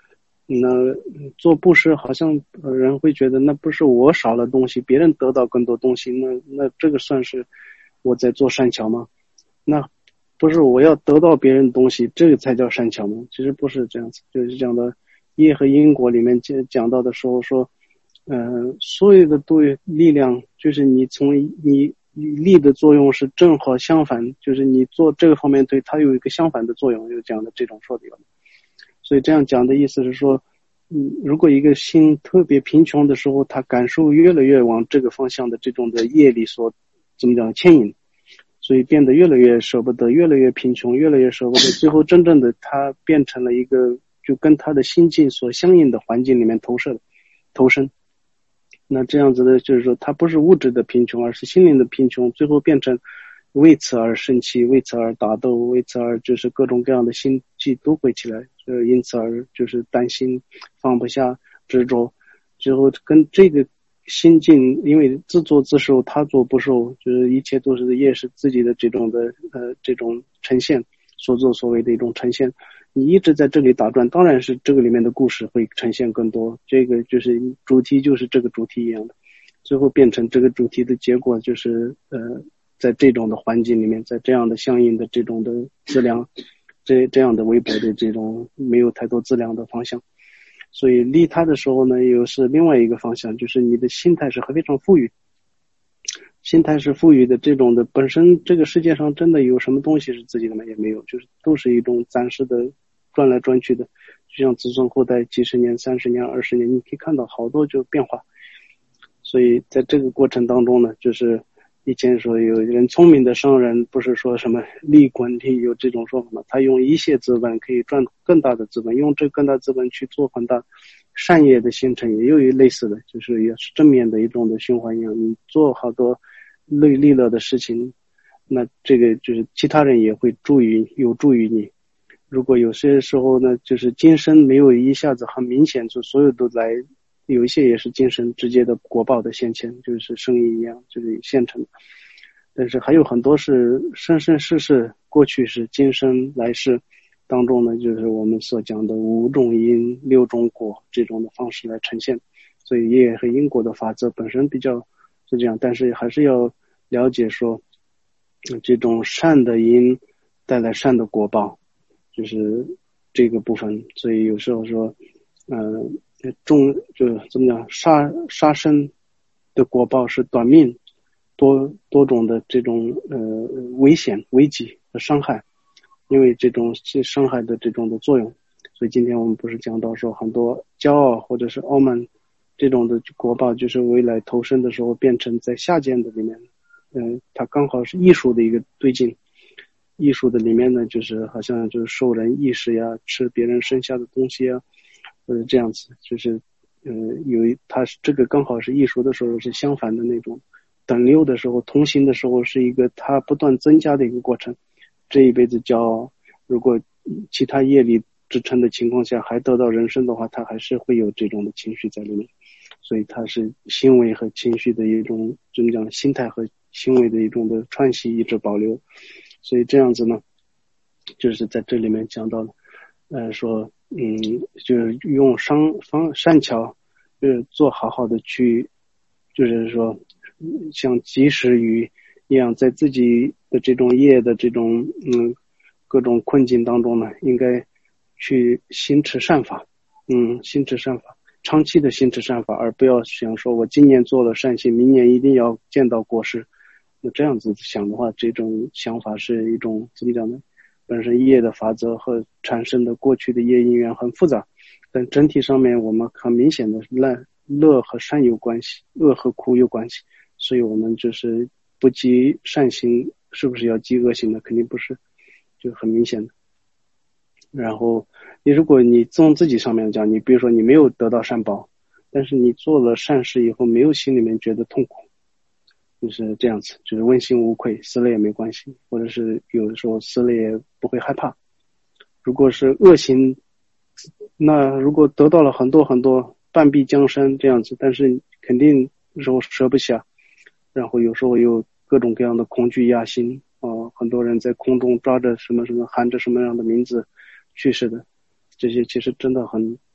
A: 那做布施好像人会觉得那不是我少了东西，别人得到更多东西，那那这个算是我在做善巧吗？那不是我要得到别人的东西，这个才叫善巧吗？其实不是这样子，就是讲的业和因果里面讲到的时候说，呃，所有的对力量，就是你从你力的作用是正好相反，就是你做这个方面对它有一个相反的作用，有这样的这种说理。所以这样讲的意思是说，嗯，如果一个心特别贫穷的时候，他感受越来越往这个方向的这种的业力所怎么讲牵引，所以变得越来越舍不得，越来越贫穷，越来越舍不得，最后真正的他变成了一个就跟他的心境所相应的环境里面投射投身。那这样子的就是说，他不是物质的贫穷，而是心灵的贫穷，最后变成为此而生气，为此而打斗，为此而就是各种各样的心悸都会起来，呃，因此而就是担心，放不下，执着，最后跟这个心境，因为自作自受，他作不受，就是一切都是业是自己的这种的呃这种呈现，所作所为的一种呈现。你一直在这里打转，当然是这个里面的故事会呈现更多，这个就是主题就是这个主题一样的，最后变成这个主题的结果就是呃在这种的环境里面，在这样的相应的这种的质量，这这样的微薄的这种没有太多质量的方向。所以利他的时候呢，又是另外一个方向，就是你的心态是非常富裕，心态是富裕的，这种的本身这个世界上真的有什么东西是自己的吗？也没有，就是都是一种暂时的转来转去的，就像子孙后代几十年、三十年、二十年，你可以看到好多就变化。所以在这个过程当中呢，就是以前说有人聪明的商人，不是说什么利滚利有这种说法吗？他用一切资本可以赚更大的资本，用这更大资本去做很大善业的形成，也有一类似的，就是也是正面的一种的循环一样。你做好多利利乐的事情，那这个就是其他人也会助于有助于你。如果有些时候呢，就是今生没有一下子很明显，就所有都来，有一些也是今生直接的果报的现前，就是生意一样，就是现成的。但是还有很多是生生世世，过去是今生来世当中呢，就是我们所讲的五种因六种果这种的方式来呈现。所以业和因果的法则本身比较是这样，但是还是要了解说，这种善的因带来善的果报，就是这个部分。所以有时候说，呃，众就怎么讲，杀杀生的果报是短命，多多种的这种呃危险、危机和伤害，因为这种伤害的这种的作用。所以今天我们不是讲到说很多骄傲或者是傲慢这种的果报，就是未来投生的时候变成在下界的里面，嗯、呃，它刚好是艺术的一个对境。艺术的里面呢，就是好像就是受人意识呀，吃别人剩下的东西啊，呃，这样子，就是呃，有一它是这个刚好是艺术的时候是相反的那种，等流的时候，同行的时候是一个它不断增加的一个过程。这一辈子骄傲，如果其他业力支撑的情况下还得到人生的话，他还是会有这种的情绪在里面。所以它是行为和情绪的一种怎么讲，心态和行为的一种的串系一直保留。所以这样子呢，就是在这里面讲到了，呃，说，嗯，就是用商方善巧，就是做好好的去，就是说，像及时雨一样，在自己的这种业的这种嗯各种困境当中呢，应该去行持善法，嗯，行持善法，长期的行持善法，而不要想说我今年做了善行，明年一定要见到果实。那这样子想的话，这种想法是一种怎么讲呢？本身业的法则和产生的过去的业因缘很复杂，但整体上面我们很明显的乐乐和善有关系，恶和苦有关系，所以我们就是不积善行，是不是要积恶行呢？肯定不是，就很明显的。然后你如果你从自己上面讲，你比如说你没有得到善报，但是你做了善事以后，没有心里面觉得痛苦。就是这样子，就是问心无愧，死了也没关系，或者是有的时候死了也不会害怕。如果是恶行，那如果得到了很多很多半壁江山这样子，但是肯定有时候舍不下，然后有时候有各种各样的恐惧压心啊、呃，很多人在空中抓着什么什么，喊着什么样的名字去世的，这些其实真的很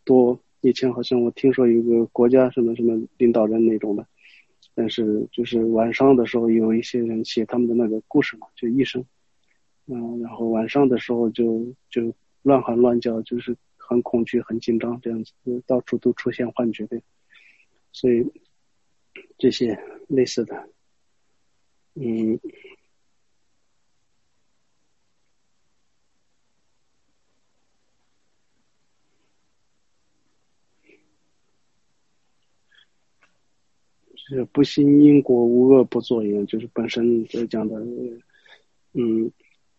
A: 多。以前好像我听说有个国家什么什么领导人那种的，但是就是晚上的时候有一些人写他们的那个故事嘛，就医生，嗯，然后晚上的时候就就乱喊乱叫，就是很恐惧、很紧张这样子，到处都出现幻觉的，所以这些类似的，嗯。就是不信因果，无恶不作一样，就是本身就讲的，嗯，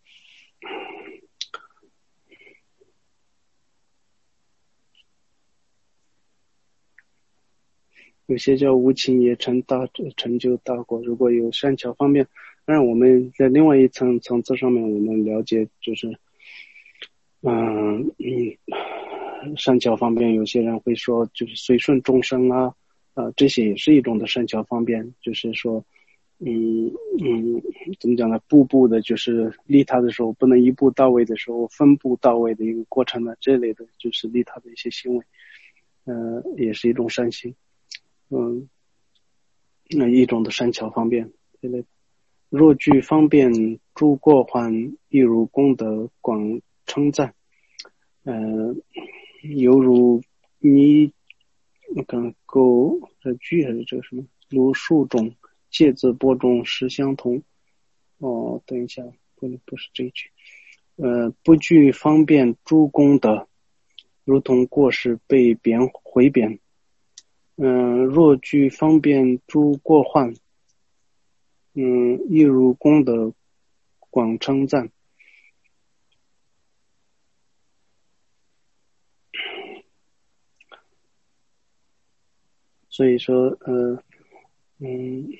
A: 有些叫无情也成大成就大果。如果有善巧方面，当然我们在另外一层层次上面，我们了解就是，嗯嗯，善巧方便，有些人会说就是随顺众生啊，啊，这些也是一种的善巧方便，就是说。嗯嗯，怎么讲呢？步步的，就是利他的时候，不能一步到位的时候，分步到位的一个过程呢，这类的就是利他的一些行为，呃，也是一种善行，嗯，那一种的善巧方便，这类。若具方便诸过患，亦如功德广称赞，呃，犹如泥，我看够这句还是这个什么？如树种。芥子播种实相同。哦，等一下，不不是这一句。呃，不具方便诸功德，如同过失被贬回贬。嗯、呃，若具方便诸过患，嗯，亦如功德广称赞。所以说，呃，嗯。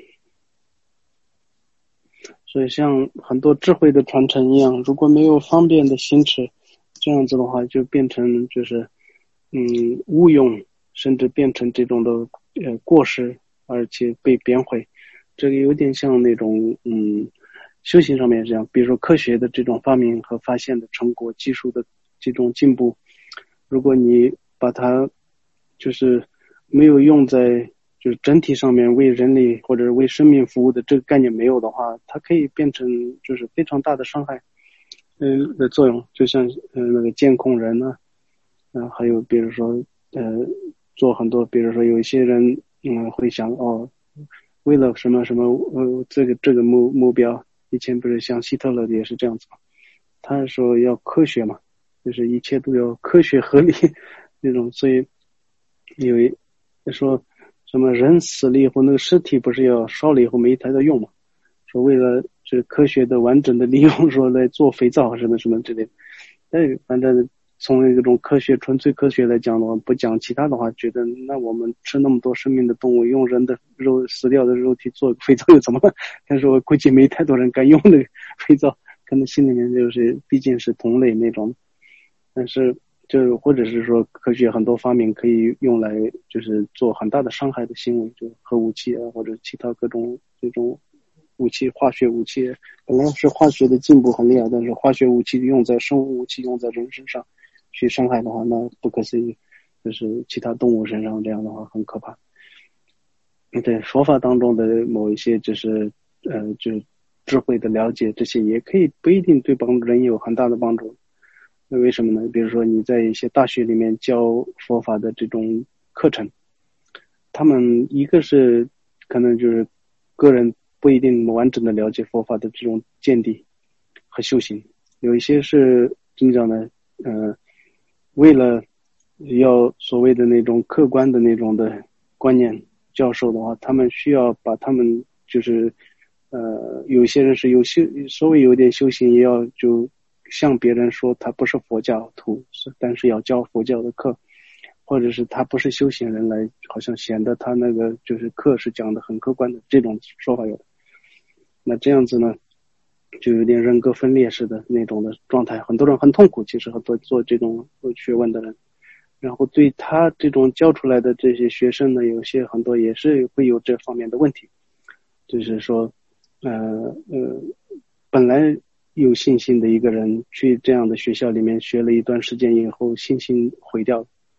A: 所以像很多智慧的传承一样，如果没有方便的行持，这样子的话就变成就是嗯误用，甚至变成这种的呃过失，而且被贬毁。这个有点像那种嗯修行上面这样，比如说科学的这种发明和发现的成果，技术的这种进步，如果你把它就是没有用在就是整体上面为人类或者为生命服务的这个概念没有的话，它可以变成就是非常大的伤害，嗯的作用，就像呃那个监控人呢、啊，呃还有比如说呃做很多，比如说有一些人嗯会想哦，为了什么什么呃这个这个目目标，以前不是像希特勒也是这样子嘛，他说要科学嘛，就是一切都要科学合理那种，所以有一说什么人死了以后，那个尸体不是要烧了以后煤才在用嘛？说为了这科学的完整的利用，说来做肥皂什么什么之类的。但反正从这种科学纯粹科学来讲的话，不讲其他的话，觉得那我们吃那么多生命的动物，用人的肉死掉的肉体做肥皂又怎么办？但是我估计没太多人敢用那个肥皂，可能心里面就是毕竟是同类那种，但是。就或者是说科学很多发明可以用来就是做很大的伤害的行为，就核武器啊或者其他各种这种武器，化学武器本来是化学的进步很厉害，但是化学武器用在生物武器用在人身上去伤害的话，那不可思议，就是其他动物身上这样的话很可怕。对佛法当中的某一些就是呃就智慧的了解，这些也可以不一定对帮人有很大的帮助。那为什么呢？比如说你在一些大学里面教佛法的这种课程，他们一个是可能就是个人不一定完整的了解佛法的这种见地和修行，有一些是怎么讲呢？呃，为了要所谓的那种客观的那种的观念教授的话，他们需要把他们就是呃，有些人是有修稍微有点修行，也要就向别人说他不是佛教徒，是但是要教佛教的课，或者是他不是修行人来，好像显得他那个就是课是讲的很客观的，这种说法有的。那这样子呢，就有点人格分裂式的那种的状态，很多人很痛苦，其实很多做这种学问的人。然后对他这种教出来的这些学生呢，有些很多也是会有这方面的问题，就是说，呃呃，本来有信心的一个人去这样的学校里面学了一段时间以后，信心毁掉了，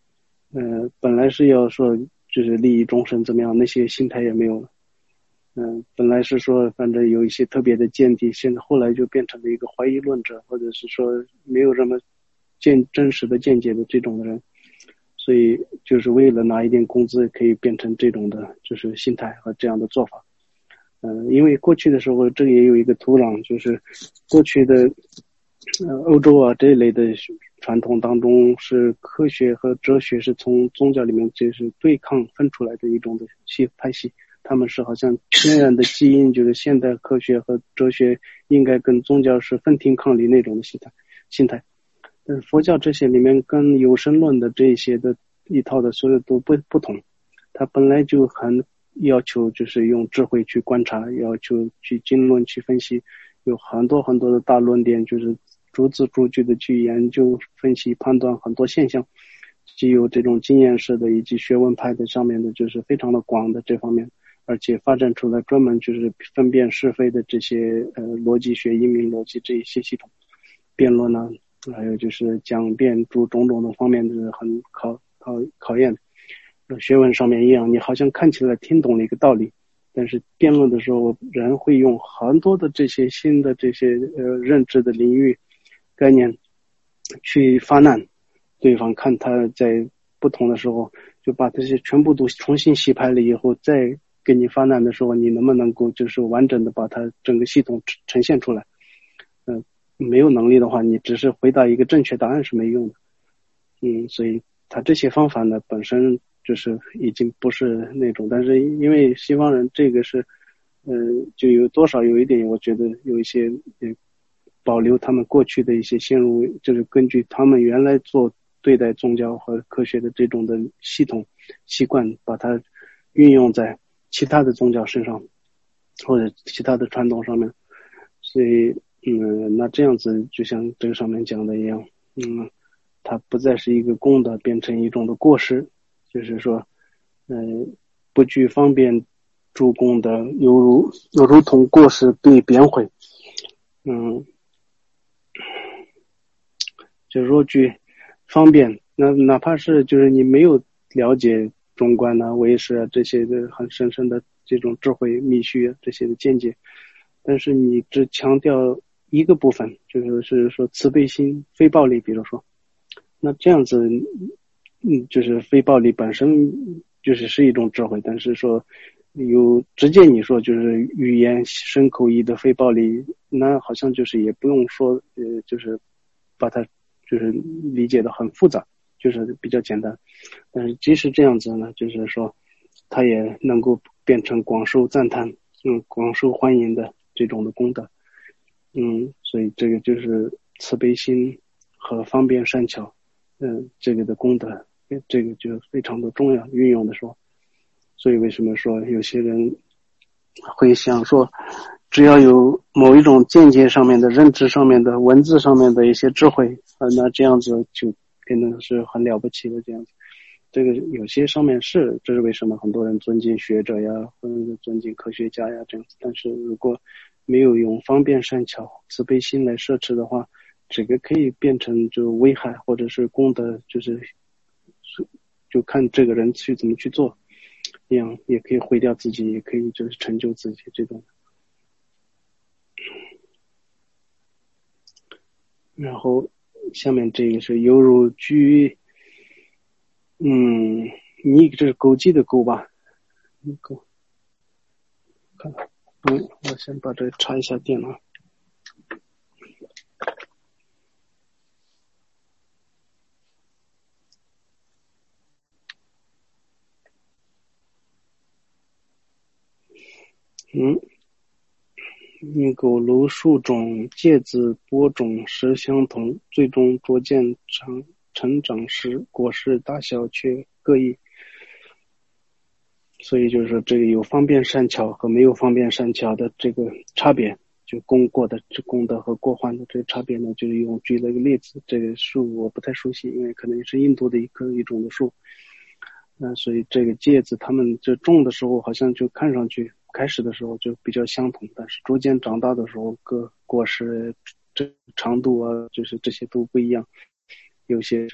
A: 呃，本来是要说就是利益众生怎么样，那些心态也没有了。嗯、呃，本来是说反正有一些特别的见地，现在后来就变成了一个怀疑论者，或者是说没有什么见真实的见解的这种的人，所以就是为了拿一点工资，可以变成这种的，就是心态和这样的做法。嗯、呃，因为过去的时候，这也有一个土壤，就是过去的呃欧洲啊这一类的传统当中，是科学和哲学是从宗教里面就是对抗分出来的一种的系派系。他们是好像天然的基因，就是现代科学和哲学应该跟宗教是分庭抗礼那种的心态心态。但是佛教这些里面跟有神论的这些的一套的所有都不不同，它本来就很要求就是用智慧去观察，要求去经论去分析，有很多很多的大论点，就是逐字逐句的去研究分析判断很多现象，既有这种经验式的以及学问派的上面的就是非常的广的这方面，而且发展出来专门就是分辨是非的这些呃逻辑学、因明逻辑这一些系统，辩论呢、啊，还有就是讲辩诸种种的方面，就是很考考考验。学问上面一样，你好像看起来听懂了一个道理，但是辩论的时候，人会用很多的这些新的这些呃认知的领域概念去发难，对方看他在不同的时候，就把这些全部都重新洗牌了以后，再给你发难的时候，你能不能够就是完整的把它整个系统呈现出来？嗯、呃，没有能力的话，你只是回答一个正确答案是没用的。嗯，所以他这些方法呢，本身就是已经不是那种，但是因为西方人这个是，呃，就有多少有一点，我觉得有一些呃保留他们过去的一些陷入，就是根据他们原来做对待宗教和科学的这种的系统习惯，把它运用在其他的宗教身上或者其他的传统上面，所以嗯，那这样子就像这个上面讲的一样，嗯。它不再是一个功德，变成一种的过失，就是说，呃，不具方便助功德，犹如犹如同过失被贬毁。嗯，就若具方便，那哪怕是就是你没有了解中观啊、唯识啊这些的很深深的这种智慧密续啊这些的见解，但是你只强调一个部分，就是是说慈悲心、非暴力，比如说。那这样子，嗯，就是非暴力本身就是是一种智慧，但是说有直接你说就是语言深口义的非暴力，那好像就是也不用说，呃，就是把它就是理解的很复杂，就是比较简单。但是即使这样子呢，就是说它也能够变成广受赞叹，嗯，广受欢迎的这种的功德，嗯，所以这个就是慈悲心和方便善巧。嗯，这个的功德，这个就非常的重要，运用的时候。所以为什么说有些人会想说，只要有某一种见解上面的、认知上面的、文字上面的一些智慧，啊、呃，那这样子就变得是很了不起的这样子。这个有些上面是，这是为什么很多人尊敬学者呀，或者尊敬科学家呀这样子。但是如果没有用方便善巧、慈悲心来摄持的话，这个可以变成就危害或者是功德，就是就看这个人去怎么去做，一样也可以毁掉自己，也可以就是成就自己这种。然后下面这个是犹如居，嗯，你这是枸杞的枸吧？枸，看，嗯，我先把这插一下电脑。嗯，欲狗楼树种芥子播种时相同，最终逐渐成成长时果实大小却各异。所以就是说这个有方便善巧和没有方便善巧的这个差别，就功过的这功德和过患的这个差别呢，就是用举了一个例子，这个树我不太熟悉，因为可能是印度的一棵一种的树。那所以这个芥子他们这种的时候好像就看上去开始的时候就比较相同，但是逐渐长大的时候各果实这长度啊就是这些都不一样，有些是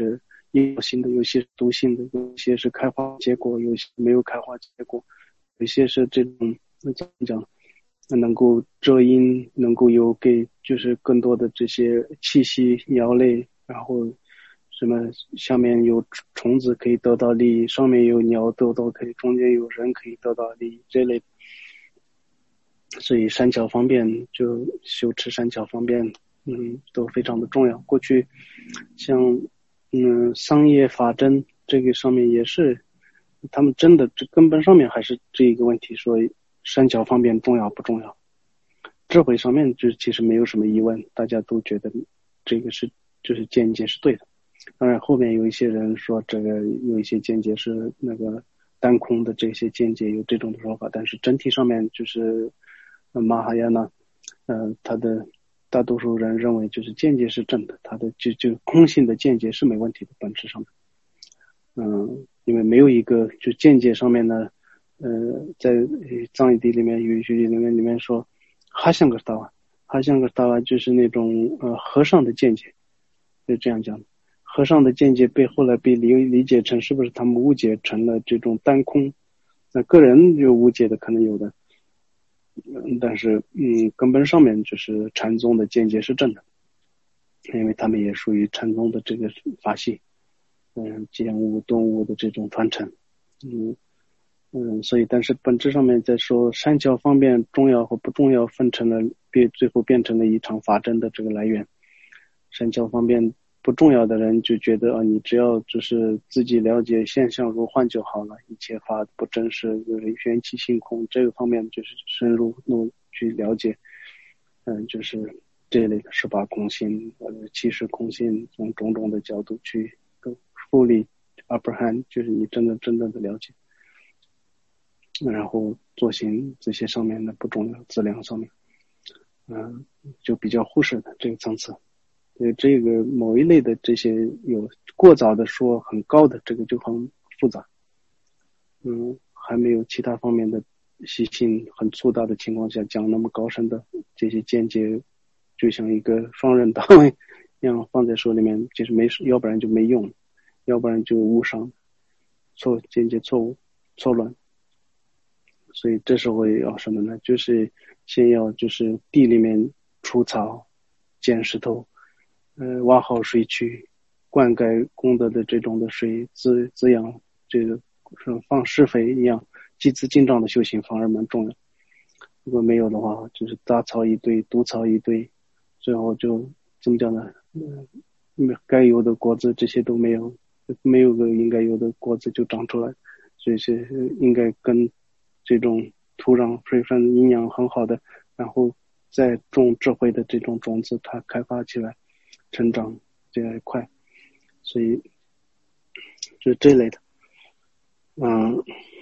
A: 有性的，有些是毒性的，有些是开花结果，有些没有开花结果，有些是这种怎么讲，能够遮阴，能够有给就是更多的这些气息鸟类，然后什么下面有虫子可以得到利益，上面有鸟得到可以，中间有人可以得到利益这类的。所以三巧方便就修持三巧方便，嗯，都非常的重要。过去像嗯商业法针这个上面也是，他们真的这根本上面还是这一个问题，说三巧方便重要不重要？智慧上面就其实没有什么疑问，大家都觉得这个是就是见解是对的。当然后面有一些人说这个有一些见解是那个单空的，这些见解有这种的说法，但是整体上面就是马哈亚纳，呃，他的大多数人认为就是见解是正的，他的就就空性的见解是没问题的，本质上面，嗯，因为没有一个就见解上面呢，呃，在藏语地里面、语句里面里面说，哈香格达瓦，哈香格达瓦就是那种呃和尚的见解，就这样讲的。和尚的见解被后来被理理解成是不是他们误解成了这种单空？那个人有误解的可能有的。嗯，但是嗯，根本上面就是禅宗的见解是正的，因为他们也属于禅宗的这个法系，嗯，见悟顿悟的这种传承，嗯嗯，所以但是本质上面在说三巧方便重要和不重要，分成了变最后变成了一场法争的这个来源。三巧方便不重要的人就觉得啊，你只要就是自己了解现象如幻就好了，一切法不真实，就是缘起性空，这个方面就是深入入去了解，嗯，就是这一类的十八空性或者七十空性，从种种的角度去复利 upper hand， 就是你真的真正的了解，然后做行这些上面的不重要，质量上面，嗯，就比较忽视的这个层次。对这个某一类的这些有过早的说很高的，这个就很复杂，嗯，还没有其他方面的习性很粗大的情况下讲那么高深的这些见解，就像一个双刃刀一样放在手里面，其实没，要不然就没用，要不然就误伤，错见解错误错乱。所以这时候要什么呢？就是先要就是地里面除草捡石头，呃，挖好水渠，灌溉功德的这种的水滋滋养，这个放施肥一样，积资进账的修行反而蛮重要。如果没有的话，就是杂草一堆，毒草一堆，最后就怎么讲呢？嗯，该有的果子这些都没有，没有个应该有的果子就长出来，所以是应该跟这种土壤水分营养很好的，然后再种智慧的这种种子，它开发起来。成长这样快，所以就是这类的，嗯，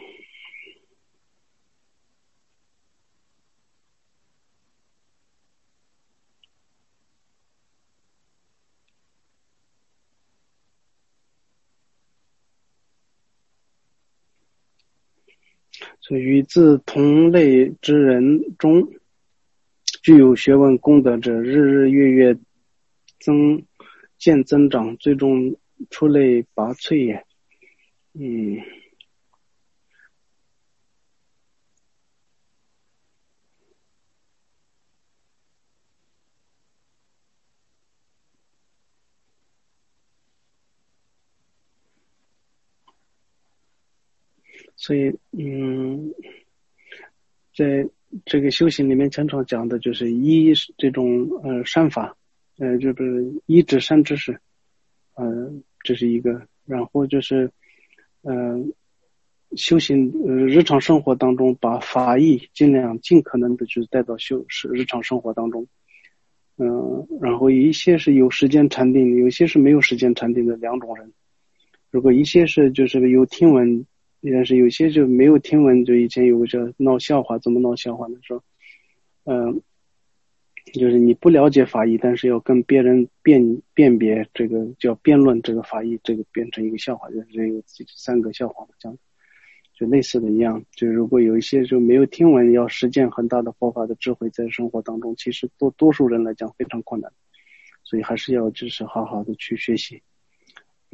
A: 所以与自同类之人中，具有学问功德者，日日月月增见增长，最终出类拔萃也。嗯。所以，嗯，在这个修行里面，经常讲的就是一这种呃善法，呃，就是一指善知识，呃，这是一个。然后就是，呃，修行呃日常生活当中，把法义尽量尽可能的就是带到修是日常生活当中。嗯、呃，然后一些是有时间禅定，有些是没有时间禅定的两种人。如果一些是就是有听闻，但是有些就没有听闻，就以前有个叫闹笑话，怎么闹笑话呢？说，嗯、呃，就是你不了解法义，但是要跟别人辨辨别这个叫辩论这个法义，这个变成一个笑话，就是有三个笑话这样，就类似的一样。就如果有一些就没有听闻，要实践很大的佛法的智慧在生活当中，其实多多数人来讲非常困难，所以还是要就是好好的去学习。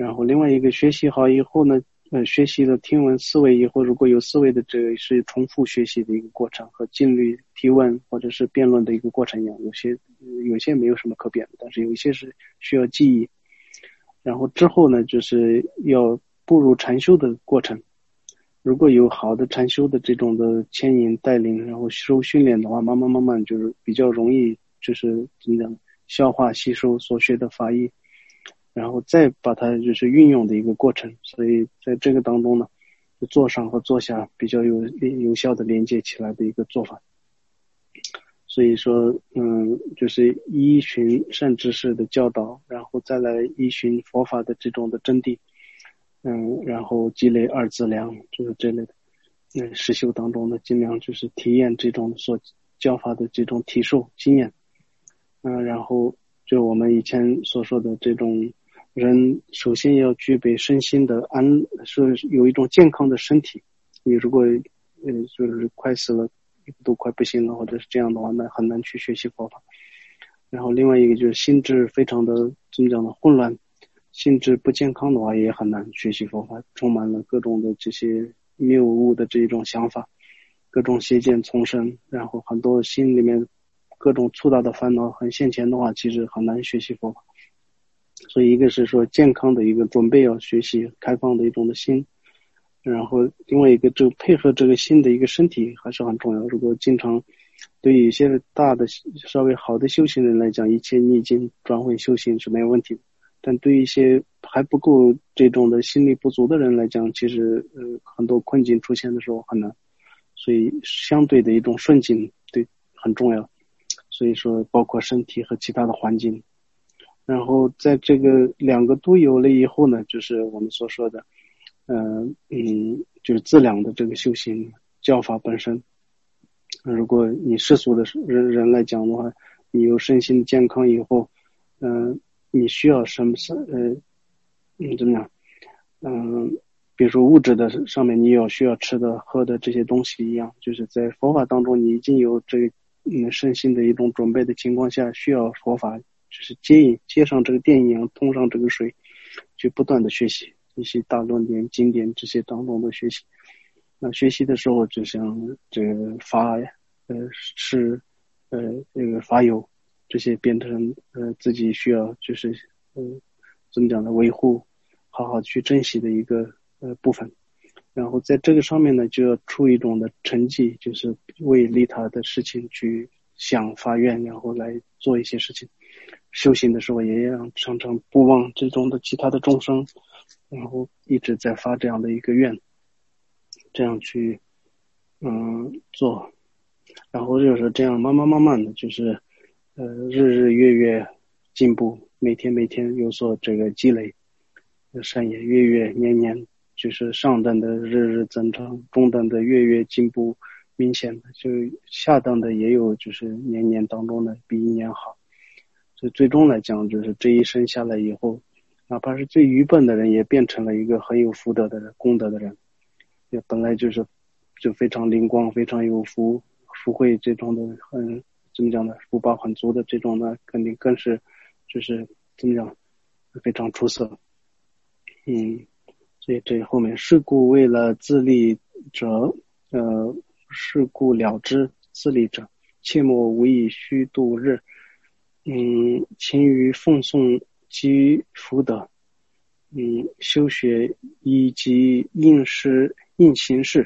A: 然后另外一个学习好以后呢，呃，学习了听闻思维以后，如果有思维的这个是重复学习的一个过程，和尽力提问或者是辩论的一个过程一样。有些有些没有什么可辩的，但是有一些是需要记忆。然后之后呢，就是要步入禅修的过程。如果有好的禅修的这种的牵引带领，然后受训练的话，慢慢慢慢就是比较容易，就是怎么讲，消化吸收所学的法义，然后再把它就是运用的一个过程。所以在这个当中呢，坐上和坐下比较有有效的连接起来的一个做法。所以说，嗯，就是依循善知识的教导，然后再来依循佛法的这种的真谛，嗯，然后积累二资粮，就是这类的。嗯，实修当中呢，尽量就是体验这种所教法的这种体受经验。嗯，然后就我们以前所说的这种人，首先要具备身心的安，是有一种健康的身体。你如果呃就是快死了，都快不行了，或者是这样的话，那很难去学习佛法。然后另外一个就是心智非常的怎么讲呢，混乱，心智不健康的话也很难学习佛法，充满了各种的这些谬误的这种想法，各种邪见丛生，然后很多心里面各种粗大的烦恼很现前的话，其实很难学习佛法。所以一个是说健康的一个准备要学习，开放的一种的心，然后另外一个就配合这个心的一个身体还是很重要。如果经常对于一些大的稍微好的修行人来讲，一切逆境转换修行是没有问题的，但对于一些还不够这种的心力不足的人来讲，其实呃很多困境出现的时候很难，所以相对的一种顺境对很重要。所以说包括身体和其他的环境，然后在这个两个都有了以后呢，就是我们所说的呃嗯就是自量的这个修行教法本身。如果你世俗的人人来讲的话，你有身心健康以后，嗯、呃，你需要什么呃嗯怎么样嗯、呃，比如说物质的上面你有需要吃的喝的这些东西一样，就是在佛法当中你已经有这个嗯身心的一种准备的情况下，需要佛法就是接引接上这个电一样，通上这个水，去不断的学习一些大论点经典这些当中的学习。那学习的时候就像这个法呃是呃这个法友这些变成呃自己需要就是呃怎么讲呢，维护好好去珍惜的一个呃部分。然后在这个上面呢，就要出一种的成绩，就是为利他的事情去想发愿，然后来做一些事情。修行的时候也要常常不忘这种的其他的众生，然后一直在发这样的一个愿，这样去嗯做。然后就是这样慢慢慢慢的就是呃日日月月进步，每天每天有所这个积累，善业月月年年就是上等的日日增长，中等的月月进步明显的，就下等的也有就是年年当中的比一年好。所以最终来讲，就是这一生下来以后，哪怕是最愚笨的人也变成了一个很有福德的人，功德的人，也本来就是就非常灵光非常有福福慧这种的很怎么讲呢，福报很足的这种呢，肯定更是就是怎么讲非常出色。嗯，所以这后面是故为了自利者呃是故了之自利者，切莫无以虚度日。嗯，勤于奉诵积福德，嗯，修学以及应试应行事。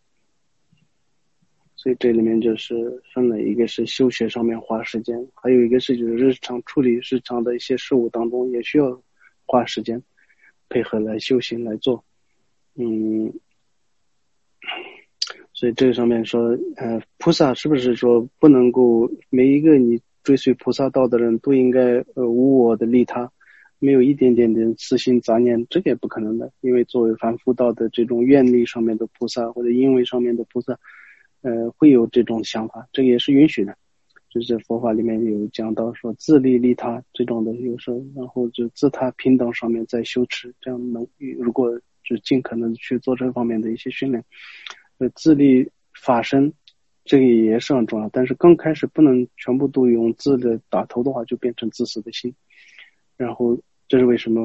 A: 所以这里面就是分了一个是修学上面花时间，还有一个是就是日常处理日常的一些事物当中也需要花时间配合来修行来做。嗯，所以这个上面说呃，菩萨是不是说不能够每一个你追随菩萨道的人都应该呃无我的利他，没有一点点的私心杂念，这个也不可能的。因为作为凡夫道的这种愿力上面的菩萨或者因为上面的菩萨呃会有这种想法，这个也是允许的。就是佛法里面有讲到说自利利他这种的，有时候然后就自他平等上面在修持，这样能如果就尽可能去做这方面的一些训练，呃自利法身这个也是很重要，但是刚开始不能全部都用自的打头的话，就变成自私的心。然后这是为什么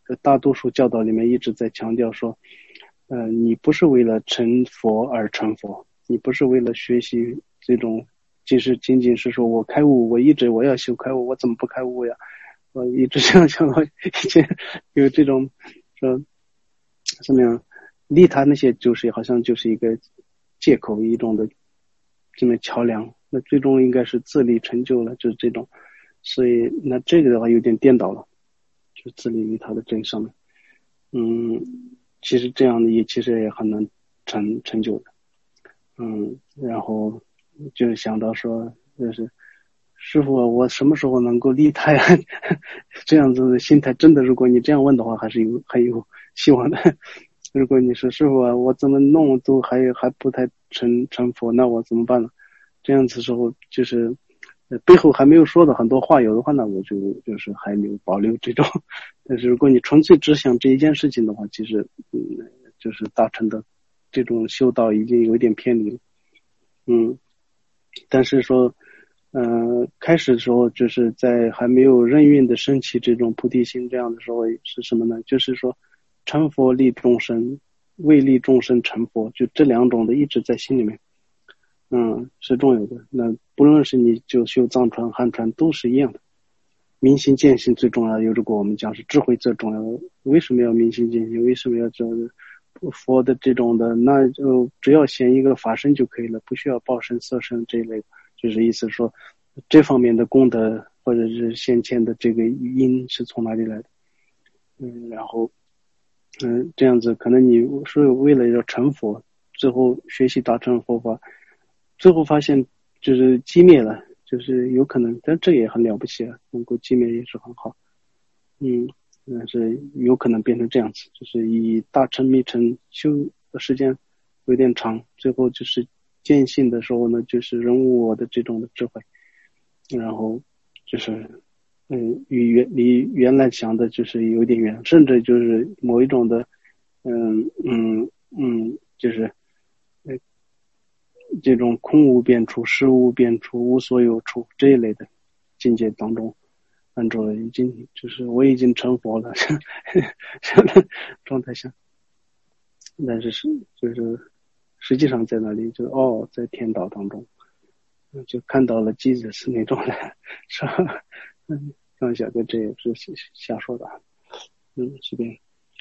A: 大多数教导里面一直在强调说，呃，你不是为了成佛而成佛，你不是为了学习这种，就是仅仅是说我开悟，我一直我要修开悟，我怎么不开悟呀？我一直这样想到，以前有这种说怎么样，利他那些就是好像就是一个借口，一种的这么桥梁，那最终应该是自利成就了，就是这种。所以那这个的话有点颠倒了，就自利利他的这一上面，嗯，其实这样的也其实也很难成成就的，嗯，然后就想到说，就是师傅，我什么时候能够利他呀？这样子的心态，真的，如果你这样问的话，还是有还有希望的。如果你说师傅啊，我怎么弄都还还不太成成佛，那我怎么办呢？这样子时候就是呃背后还没有说的很多话，有的话呢，我就就是还留保留这种。但是如果你纯粹只想这一件事情的话，其实嗯，就是大乘的这种修道已经有一点偏离了，嗯，但是说。呃，开始的时候就是在还没有任运的升起这种菩提心这样的时候是什么呢？就是说成佛利众生，为利众生成佛，就这两种的一直在心里面，嗯，是重要的。那不论是你就修藏传、汉传都是一样的。明心见性最重要的，如果我们讲是智慧最重要的，为什么要明心见性？为什么要这佛的这种的？那就只要显一个法身就可以了，不需要报身、色身这一类的。就是意思说，这方面的功德或者是先前的这个因是从哪里来的？嗯，然后，嗯，这样子可能你是为了要成佛，最后学习大乘佛法，最后发现就是击灭了，就是有可能，但这也很了不起啊，能够击灭也是很好。嗯，但是有可能变成这样子，就是以大乘密乘修的时间有点长，最后就是见性的时候呢，就是人无我的这种的智慧，然后就是嗯，与原离原来想的就是有点远，甚至就是某一种的嗯嗯嗯，就是呃这种空无边处、实无边处、无所有处这一类的境界当中。按照已经就是我已经成佛了这样的状态下，但是是就是实际上在那里就哦在天道当中，就看到了机子是那种的，是吧？嗯，刚想的这也是瞎说的，嗯，随便，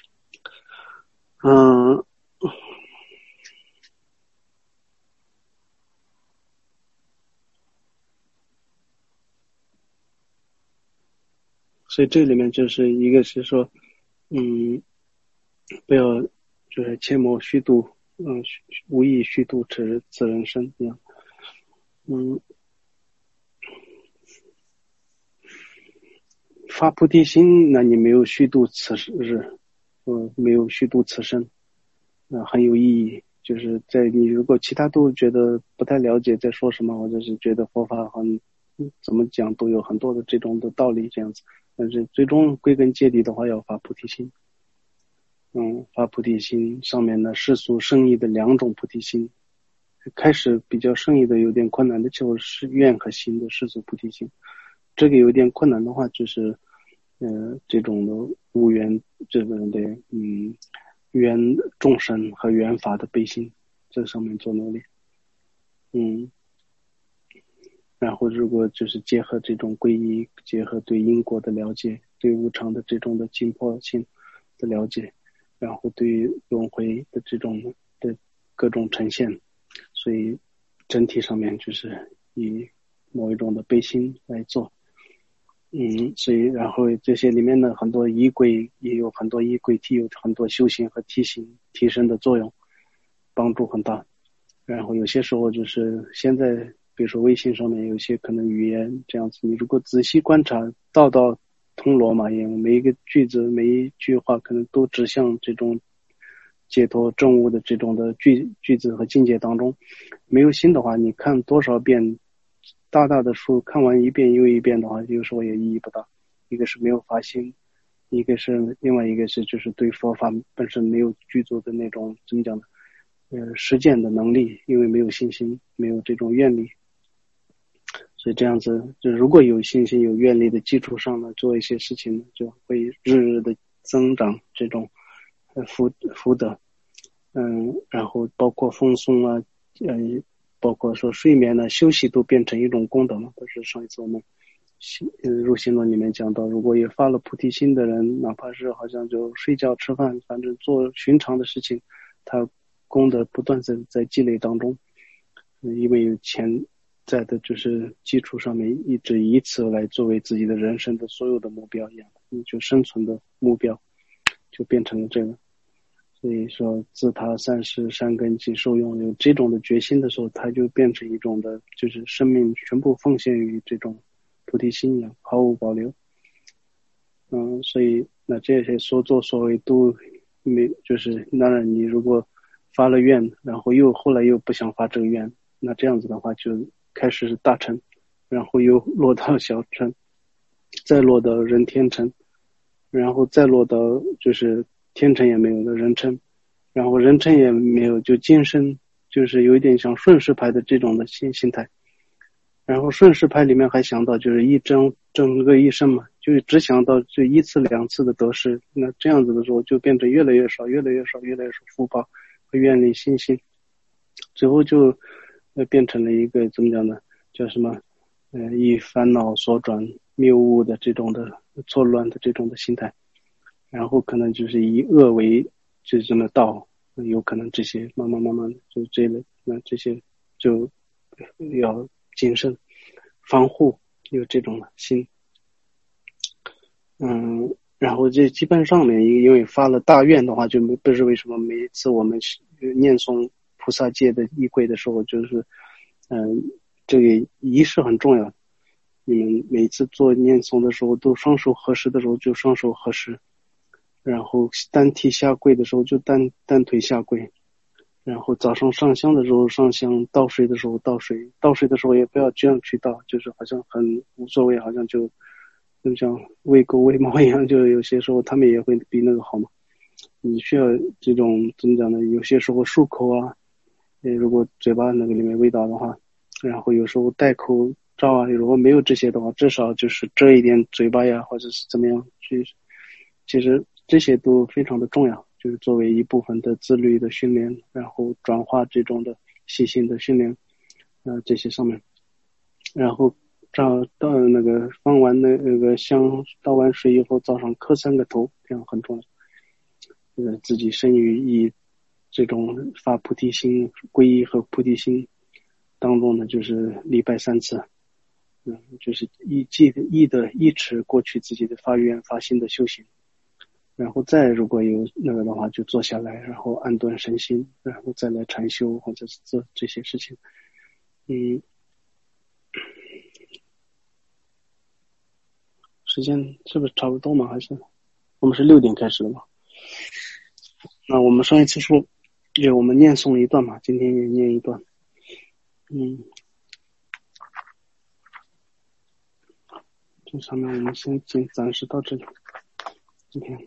A: 嗯。所以这里面就是一个是说，嗯，不要就是切莫虚度，嗯，无意虚度此此人生这样，嗯，发菩提心，那你没有虚度此日，呃，没有虚度此生，那、呃、很有意义。就是在你如果其他都觉得不太了解在说什么，或者是觉得佛法很怎么讲都有很多的这种的道理这样子，但是最终归根结底的话要发菩提心。嗯，发菩提心上面呢，世俗生意的两种菩提心，开始比较生意的有点困难的就是愿和行的世俗菩提心，这个有点困难的话就是呃这种的无缘这种的嗯缘众生和缘法的悲心，这上面做努力，嗯，然后如果就是结合这种皈依，结合对因果的了解，对无常的这种的紧迫性的了解，然后对于轮回的这种的各种呈现，所以整体上面就是以某一种的悲心来做，嗯，所以然后这些里面的很多仪轨也有很多仪轨体有很多修行和提醒提升的作用，帮助很大。然后有些时候就是现在比如说微信上面有些可能语言这样子，你如果仔细观察，道道通罗马耶，每一个句子每一句话可能都指向这种解脱正悟的这种的句句子和境界当中，没有心的话，你看多少遍大大的书，看完一遍又一遍的话，有时候也意义不大。一个是没有发心，一个是另外一个是就是对佛法本身没有具足的那种怎么讲呢？呃，实践的能力，因为没有信心，没有这种愿力，所以这样子，就如果有信心、有愿力的基础上呢，做一些事情，就会日日的增长这种呃福福德，嗯，然后包括放松啊，呃，包括说睡眠呢、休息都变成一种功德嘛。不是上一次我们呃入心论里面讲到，如果也发了菩提心的人，哪怕是好像就睡觉、吃饭，反正做寻常的事情，他功德不断在在积累当中，因为有潜在的就是基础上面一直以此来作为自己的人生的所有的目标一样，就生存的目标就变成了这个。所以说自他三世善根及受用，有这种的决心的时候，他就变成一种的就是生命全部奉献于这种菩提心一样，毫无保留。嗯，所以那这些所作所为都没，就是当然你如果发了愿，然后又后来又不想发这个愿，那这样子的话就开始是大乘，然后又落到小乘，再落到人天乘，然后再落到就是天乘也没有的人乘，然后人乘也没有，就今生就是有一点像顺势派的这种的心心态。然后顺势派里面还想到就是一争争个一生嘛，就只想到这一次两次的得失，那这样子的时候就变得越来越少越来越少越来越少福报和愿力信心，最后就呃变成了一个怎么讲呢，叫什么呃以烦恼所转谬误的这种的错乱的这种的心态，然后可能就是以恶为就这么道，有可能这些慢慢慢慢的就这类，那这些就要谨慎防护，有这种心。嗯，然后这基本上面因为发了大愿的话，就不是为什么每一次我们念诵菩萨戒的仪轨的时候，就是嗯，这个仪式很重要，你们每次做念诵的时候都双手合十的时候就双手合十，然后单体下跪的时候就单单腿下跪，然后早上上香的时候上香，倒水的时候倒水，倒水的时候也不要这样去倒，就是好像很无所谓，好像就就像喂狗喂猫一样，就有些时候他们也会比那个好嘛。你需要这种怎么讲呢？有些时候漱口啊，如果嘴巴那个里面味道的话，然后有时候戴口罩啊，如果没有这些的话，至少就是遮一点嘴巴呀，或者是怎么样去，其实这些都非常的重要，就是作为一部分的自律的训练，然后转化这种的细心的训练，呃，这些上面，然后照到那个放完那那个香倒完水以后，早上磕三个头，这样很重要，呃，自己生于以这种发菩提心、皈依和菩提心当中呢，就是礼拜三次，嗯，就是依记的依的依持过去自己的发愿发心的修行。然后再如果有那个的话，就坐下来，然后安顿身心，然后再来禅修或者是做这些事情。嗯，时间是不是差不多吗？还是我们是六点开始的吗？那我们上一次说，因为我们念诵一段嘛，今天也念一段。嗯，这上面我们先先暂时到这里。今天。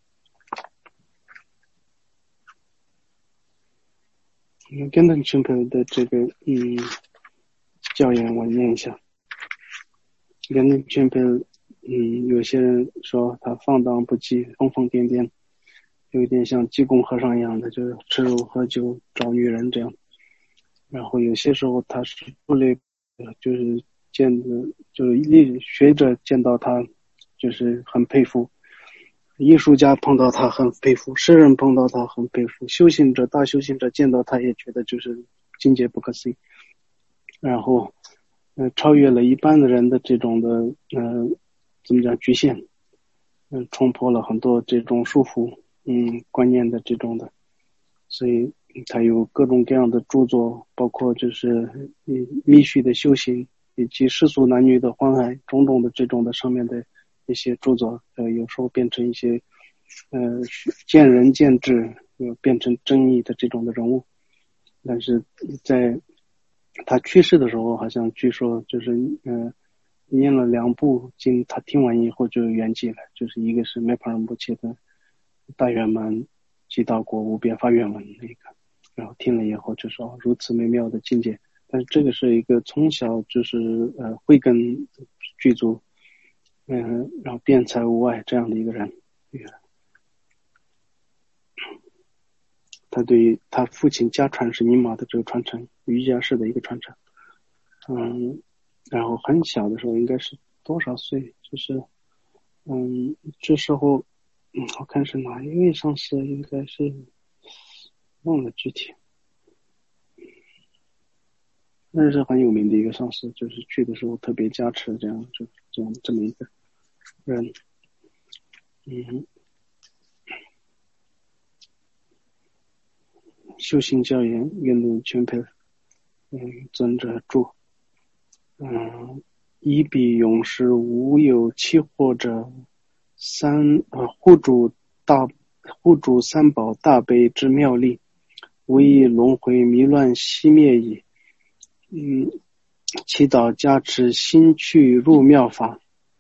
A: 跟着群朋友的这个嗯教言我念一下。跟着群朋友嗯有些人说他放荡不羁疯疯癫癫，有一点像济公和尚一样的，就是吃肉喝酒找女人这样。然后有些时候他是不累，就是见就是一学者见到他就是很佩服，艺术家碰到他很佩服，诗人碰到他很佩服，修行者大修行者见到他也觉得就是境界不可思议，然后呃超越了一般的人的这种的呃怎么讲局限，嗯、呃、冲破了很多这种束缚嗯观念的这种的，所以他有各种各样的著作，包括就是嗯密续的修行以及世俗男女的欢爱种种的这种的上面的一些著作，呃有时候变成一些呃见仁见智，呃变成争议的这种的人物，但是在他去世的时候，好像据说就是呃念了两部经，他听完以后就圆寂了，就是一个是梅帕仁波切的大圆满即到国无边发愿文那个，然后听了以后就说如此美妙的境界，但是这个是一个从小就是呃慧根具足，嗯、呃，然后辩才无碍这样的一个人， 他对于他父亲家传是尼玛的这个传承，瑜伽士的一个传承。嗯，然后很小的时候应该是多少岁？就是嗯，这时候嗯，我看是哪一位上师，应该是忘了具体。那是很有名的一个上师，就是去的时候特别加持，这样就这样这么一个人。嗯，修行教研运动全培，嗯，尊者著。嗯，以彼勇士无有期货者，三呃护主大护主三宝大悲之妙力，无以轮回迷乱熄灭矣。嗯，祈祷加持心去入妙法。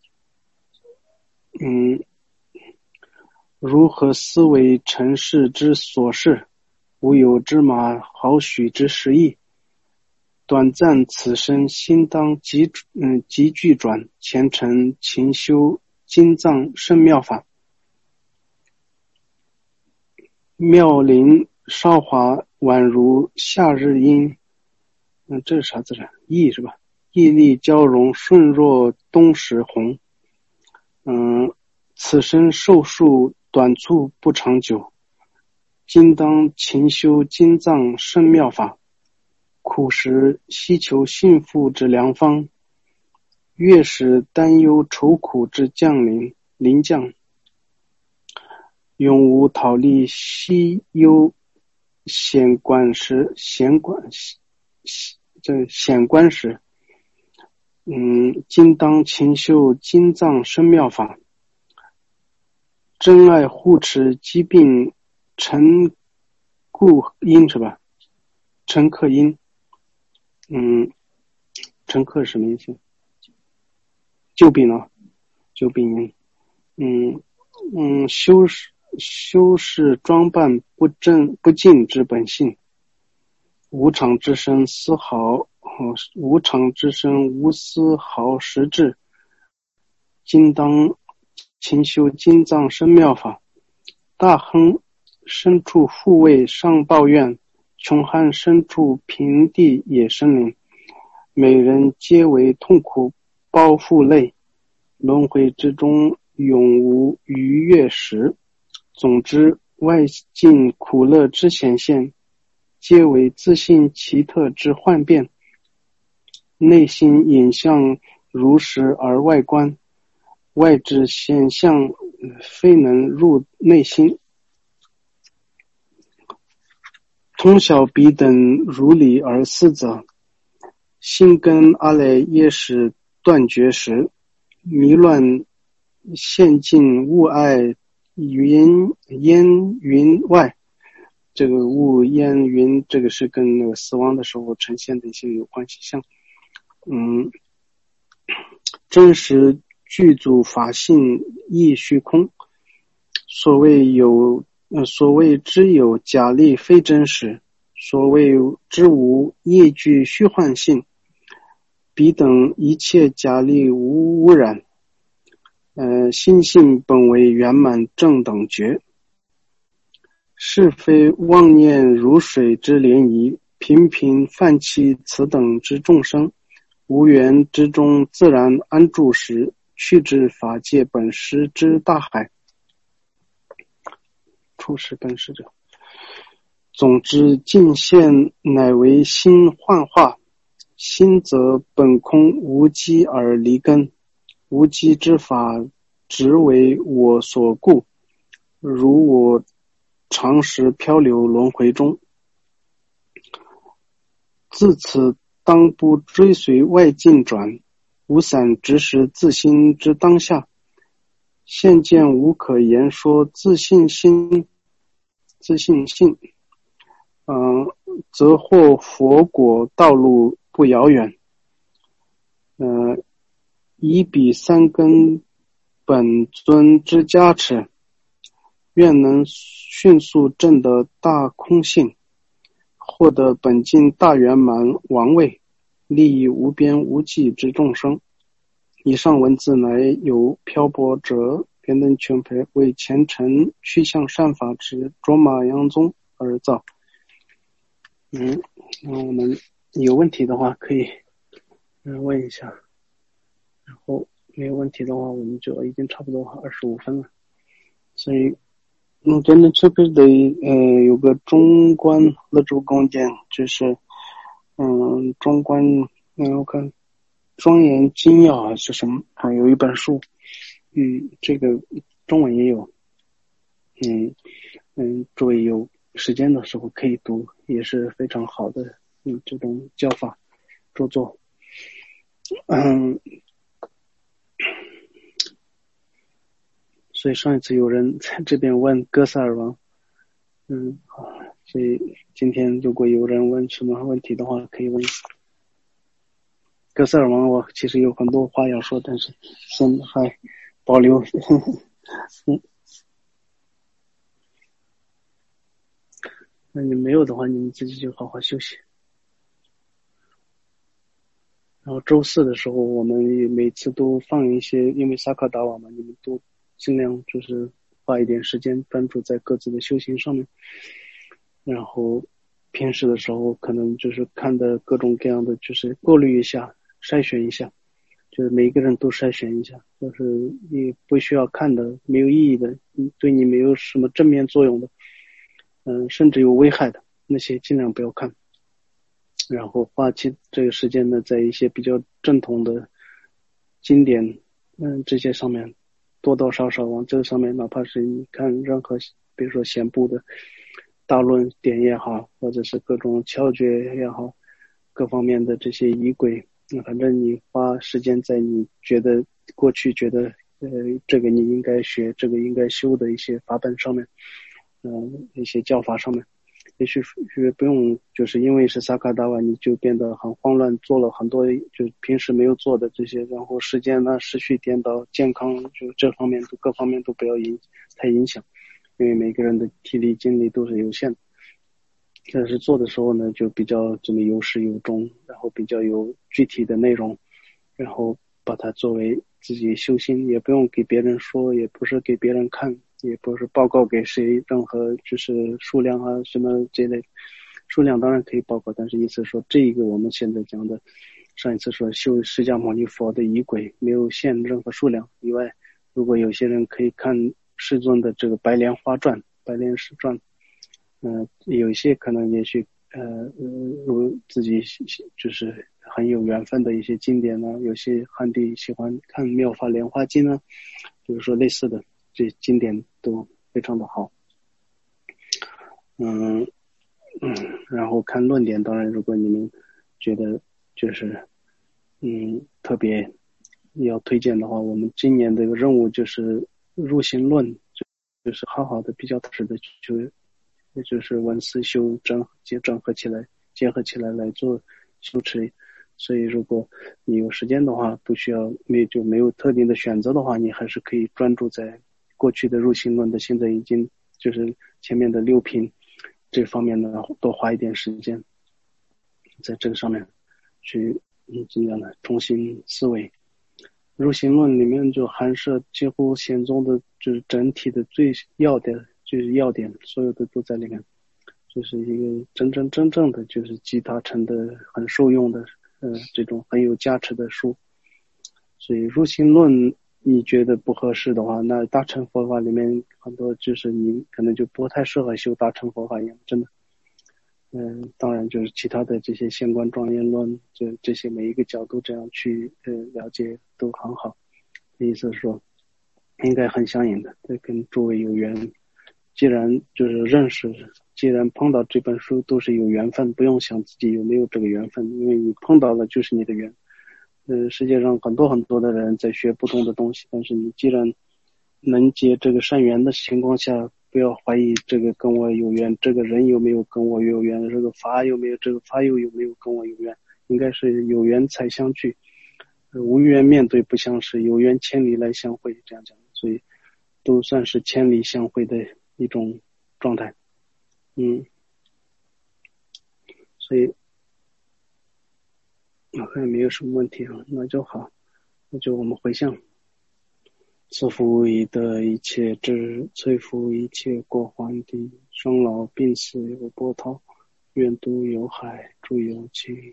A: 嗯，如何思维尘世之所事，无有芝麻毫许之实意。短暂此生心当急嗯急剧转，前程勤修经藏圣妙法。妙龄韶华宛如夏日阴，嗯，这是啥字啊？毅是吧？毅力交融，顺若冬时红。嗯，此生寿数短促不长久，今当勤修经藏圣妙法。苦时希求幸福之良方，越使担忧愁苦之降临临降，永无讨利希忧显观时显观这显观时。嗯，今当勤修经藏圣妙法，真爱护持疾病陈故因是吧？陈克因。嗯，陈克是什么意思？救病啊，救病因。嗯嗯，修饰修饰装扮不正不净之本性，无常之身丝毫无常之身无丝毫实质。今当勤修经藏圣妙法，大亨身处富位上抱怨，穷汉身处平地也生灵，每人皆为痛苦包覆累，轮回之中永无逾越时。总之，外境苦乐之显现，皆为自性奇特之幻变，内心影像如实而外观，外之显象非能入内心。通晓彼等如理而思则，心根阿赖耶识断绝时，迷乱现尽物爱云烟云外。这个物烟云，这个是跟那个死亡的时候呈现的一些有关系象。嗯，真实具足法性亦虚空。所谓有呃，所谓之有假立非真实，所谓之无亦具虚幻性。彼等一切假立无污染，呃，心性本为圆满正等觉。是非妄念如水之涟漪，频频泛起此等之众生，无缘之中自然安住时，去至法界本师之大海。出世本师者，总之尽现乃为心幻化，心则本空无机而离根，无机之法直为我所故，如我常时漂流轮回中。自此当不追随外境转，无散直识自心之当下，现见无可言说自信心自信性，嗯、呃，则获佛果道路不遥远。呃，以彼三根本尊之加持，愿能迅速证得大空性，获得本境大圆满王位，利益无边无际之众生。以上文字乃由漂泊者莲灯全培为虔诚趋向善法之卓玛扬宗而造。嗯，那我们有问题的话可以嗯问一下，然后没有问题的话，我们就已经差不多二十五分了。所以我觉得这边的呃有个中观的这个空间，就是嗯中观，嗯我看庄严精要还是什么，还有一本书，嗯这个中文也有，嗯嗯诸位有时间的时候可以读，也是非常好的嗯这种教法著作。嗯，所以上一次有人在这边问哥萨尔王，嗯好，所以今天如果有人问什么问题的话，可以问。哥萨尔王我其实有很多话要说，但是先还保留。嗯，那你没有的话，你们自己就好好休息。然后周四的时候，我们也每次都放一些，因为萨克达瓦嘛，你们都尽量就是花一点时间专注在各自的修行上面。然后平时的时候，可能就是看的各种各样的，就是过滤一下，筛选一下，就是每一个人都筛选一下，就是你不需要看的，没有意义的，对你没有什么正面作用的，嗯，甚至有危害的那些尽量不要看。然后花期这个时间呢，在一些比较正统的经典，嗯，这些上面多多少少往这个上面，哪怕是你看任何，比如说贤部的大论点也好，或者是各种窍诀也好，各方面的这些仪轨，那反正你花时间在你觉得过去觉得呃这个你应该学，这个应该修的一些法本上面，嗯、呃，一些教法上面。也许是不用，就是因为是萨卡达瓦，你就变得很慌乱，做了很多就平时没有做的这些，然后时间呢失去颠倒，健康就这方面都各方面都不要影太影响，因为每个人的体力精力都是有限的。但是做的时候呢，就比较这么有始有终，然后比较有具体的内容，然后把它作为自己修心，也不用给别人说，也不是给别人看，也不是报告给谁，任何就是数量啊什么这类，数量当然可以报告，但是意思说这一个我们现在讲的，上一次说修释迦牟尼佛的仪轨没有限任何数量以外，如果有些人可以看世尊的这个白莲花传、白莲师传，嗯、呃，有一些可能也许呃呃如自己就是很有缘分的一些经典呢，有些汉地喜欢看妙法莲花经呢，比如说类似的这经典都非常的好。嗯嗯，然后看论点，当然如果你们觉得就是嗯特别要推荐的话，我们今年的任务就是入行论，就就是好好的比较踏实的就也就是文思修整结整合起来，结合起来来做修持。所以如果你有时间的话，不需要没就没有特定的选择的话，你还是可以专注在过去的入行论的，现在已经就是前面的六品这方面呢，多花一点时间在这个上面去嗯怎么样呢？重新思维。入行论里面就含摄几乎显宗的就是整体的最要点，就是要点，所有的都在里面，就是一个真真正正的就是集大成的很受用的呃这种很有价值的书。所以入行论你觉得不合适的话，那大乘佛法里面很多就是你可能就不太适合修大乘佛法一样，真的。嗯，当然就是其他的这些相关庄严论，这这些每一个角度这样去呃了解都很好。意思是说，应该很相应的，这跟诸位有缘。既然就是认识，既然碰到这本书都是有缘分，不用想自己有没有这个缘分，因为你碰到了就是你的缘。呃，世界上很多很多的人在学不同的东西，但是你既然能结这个善缘的情况下，不要怀疑这个跟我有缘，这个人有没有跟我有缘，这个法有没有，这个法又有没有跟我有缘，应该是有缘才相聚，无缘面对不相识，有缘千里来相会，这样讲，所以都算是千里相会的一种状态。嗯，所以我看没有什么问题啊，那就好，那就我们回向。赐福以得一切智，摧伏一切过患的生老病死有波涛，愿渡有海，诸有情。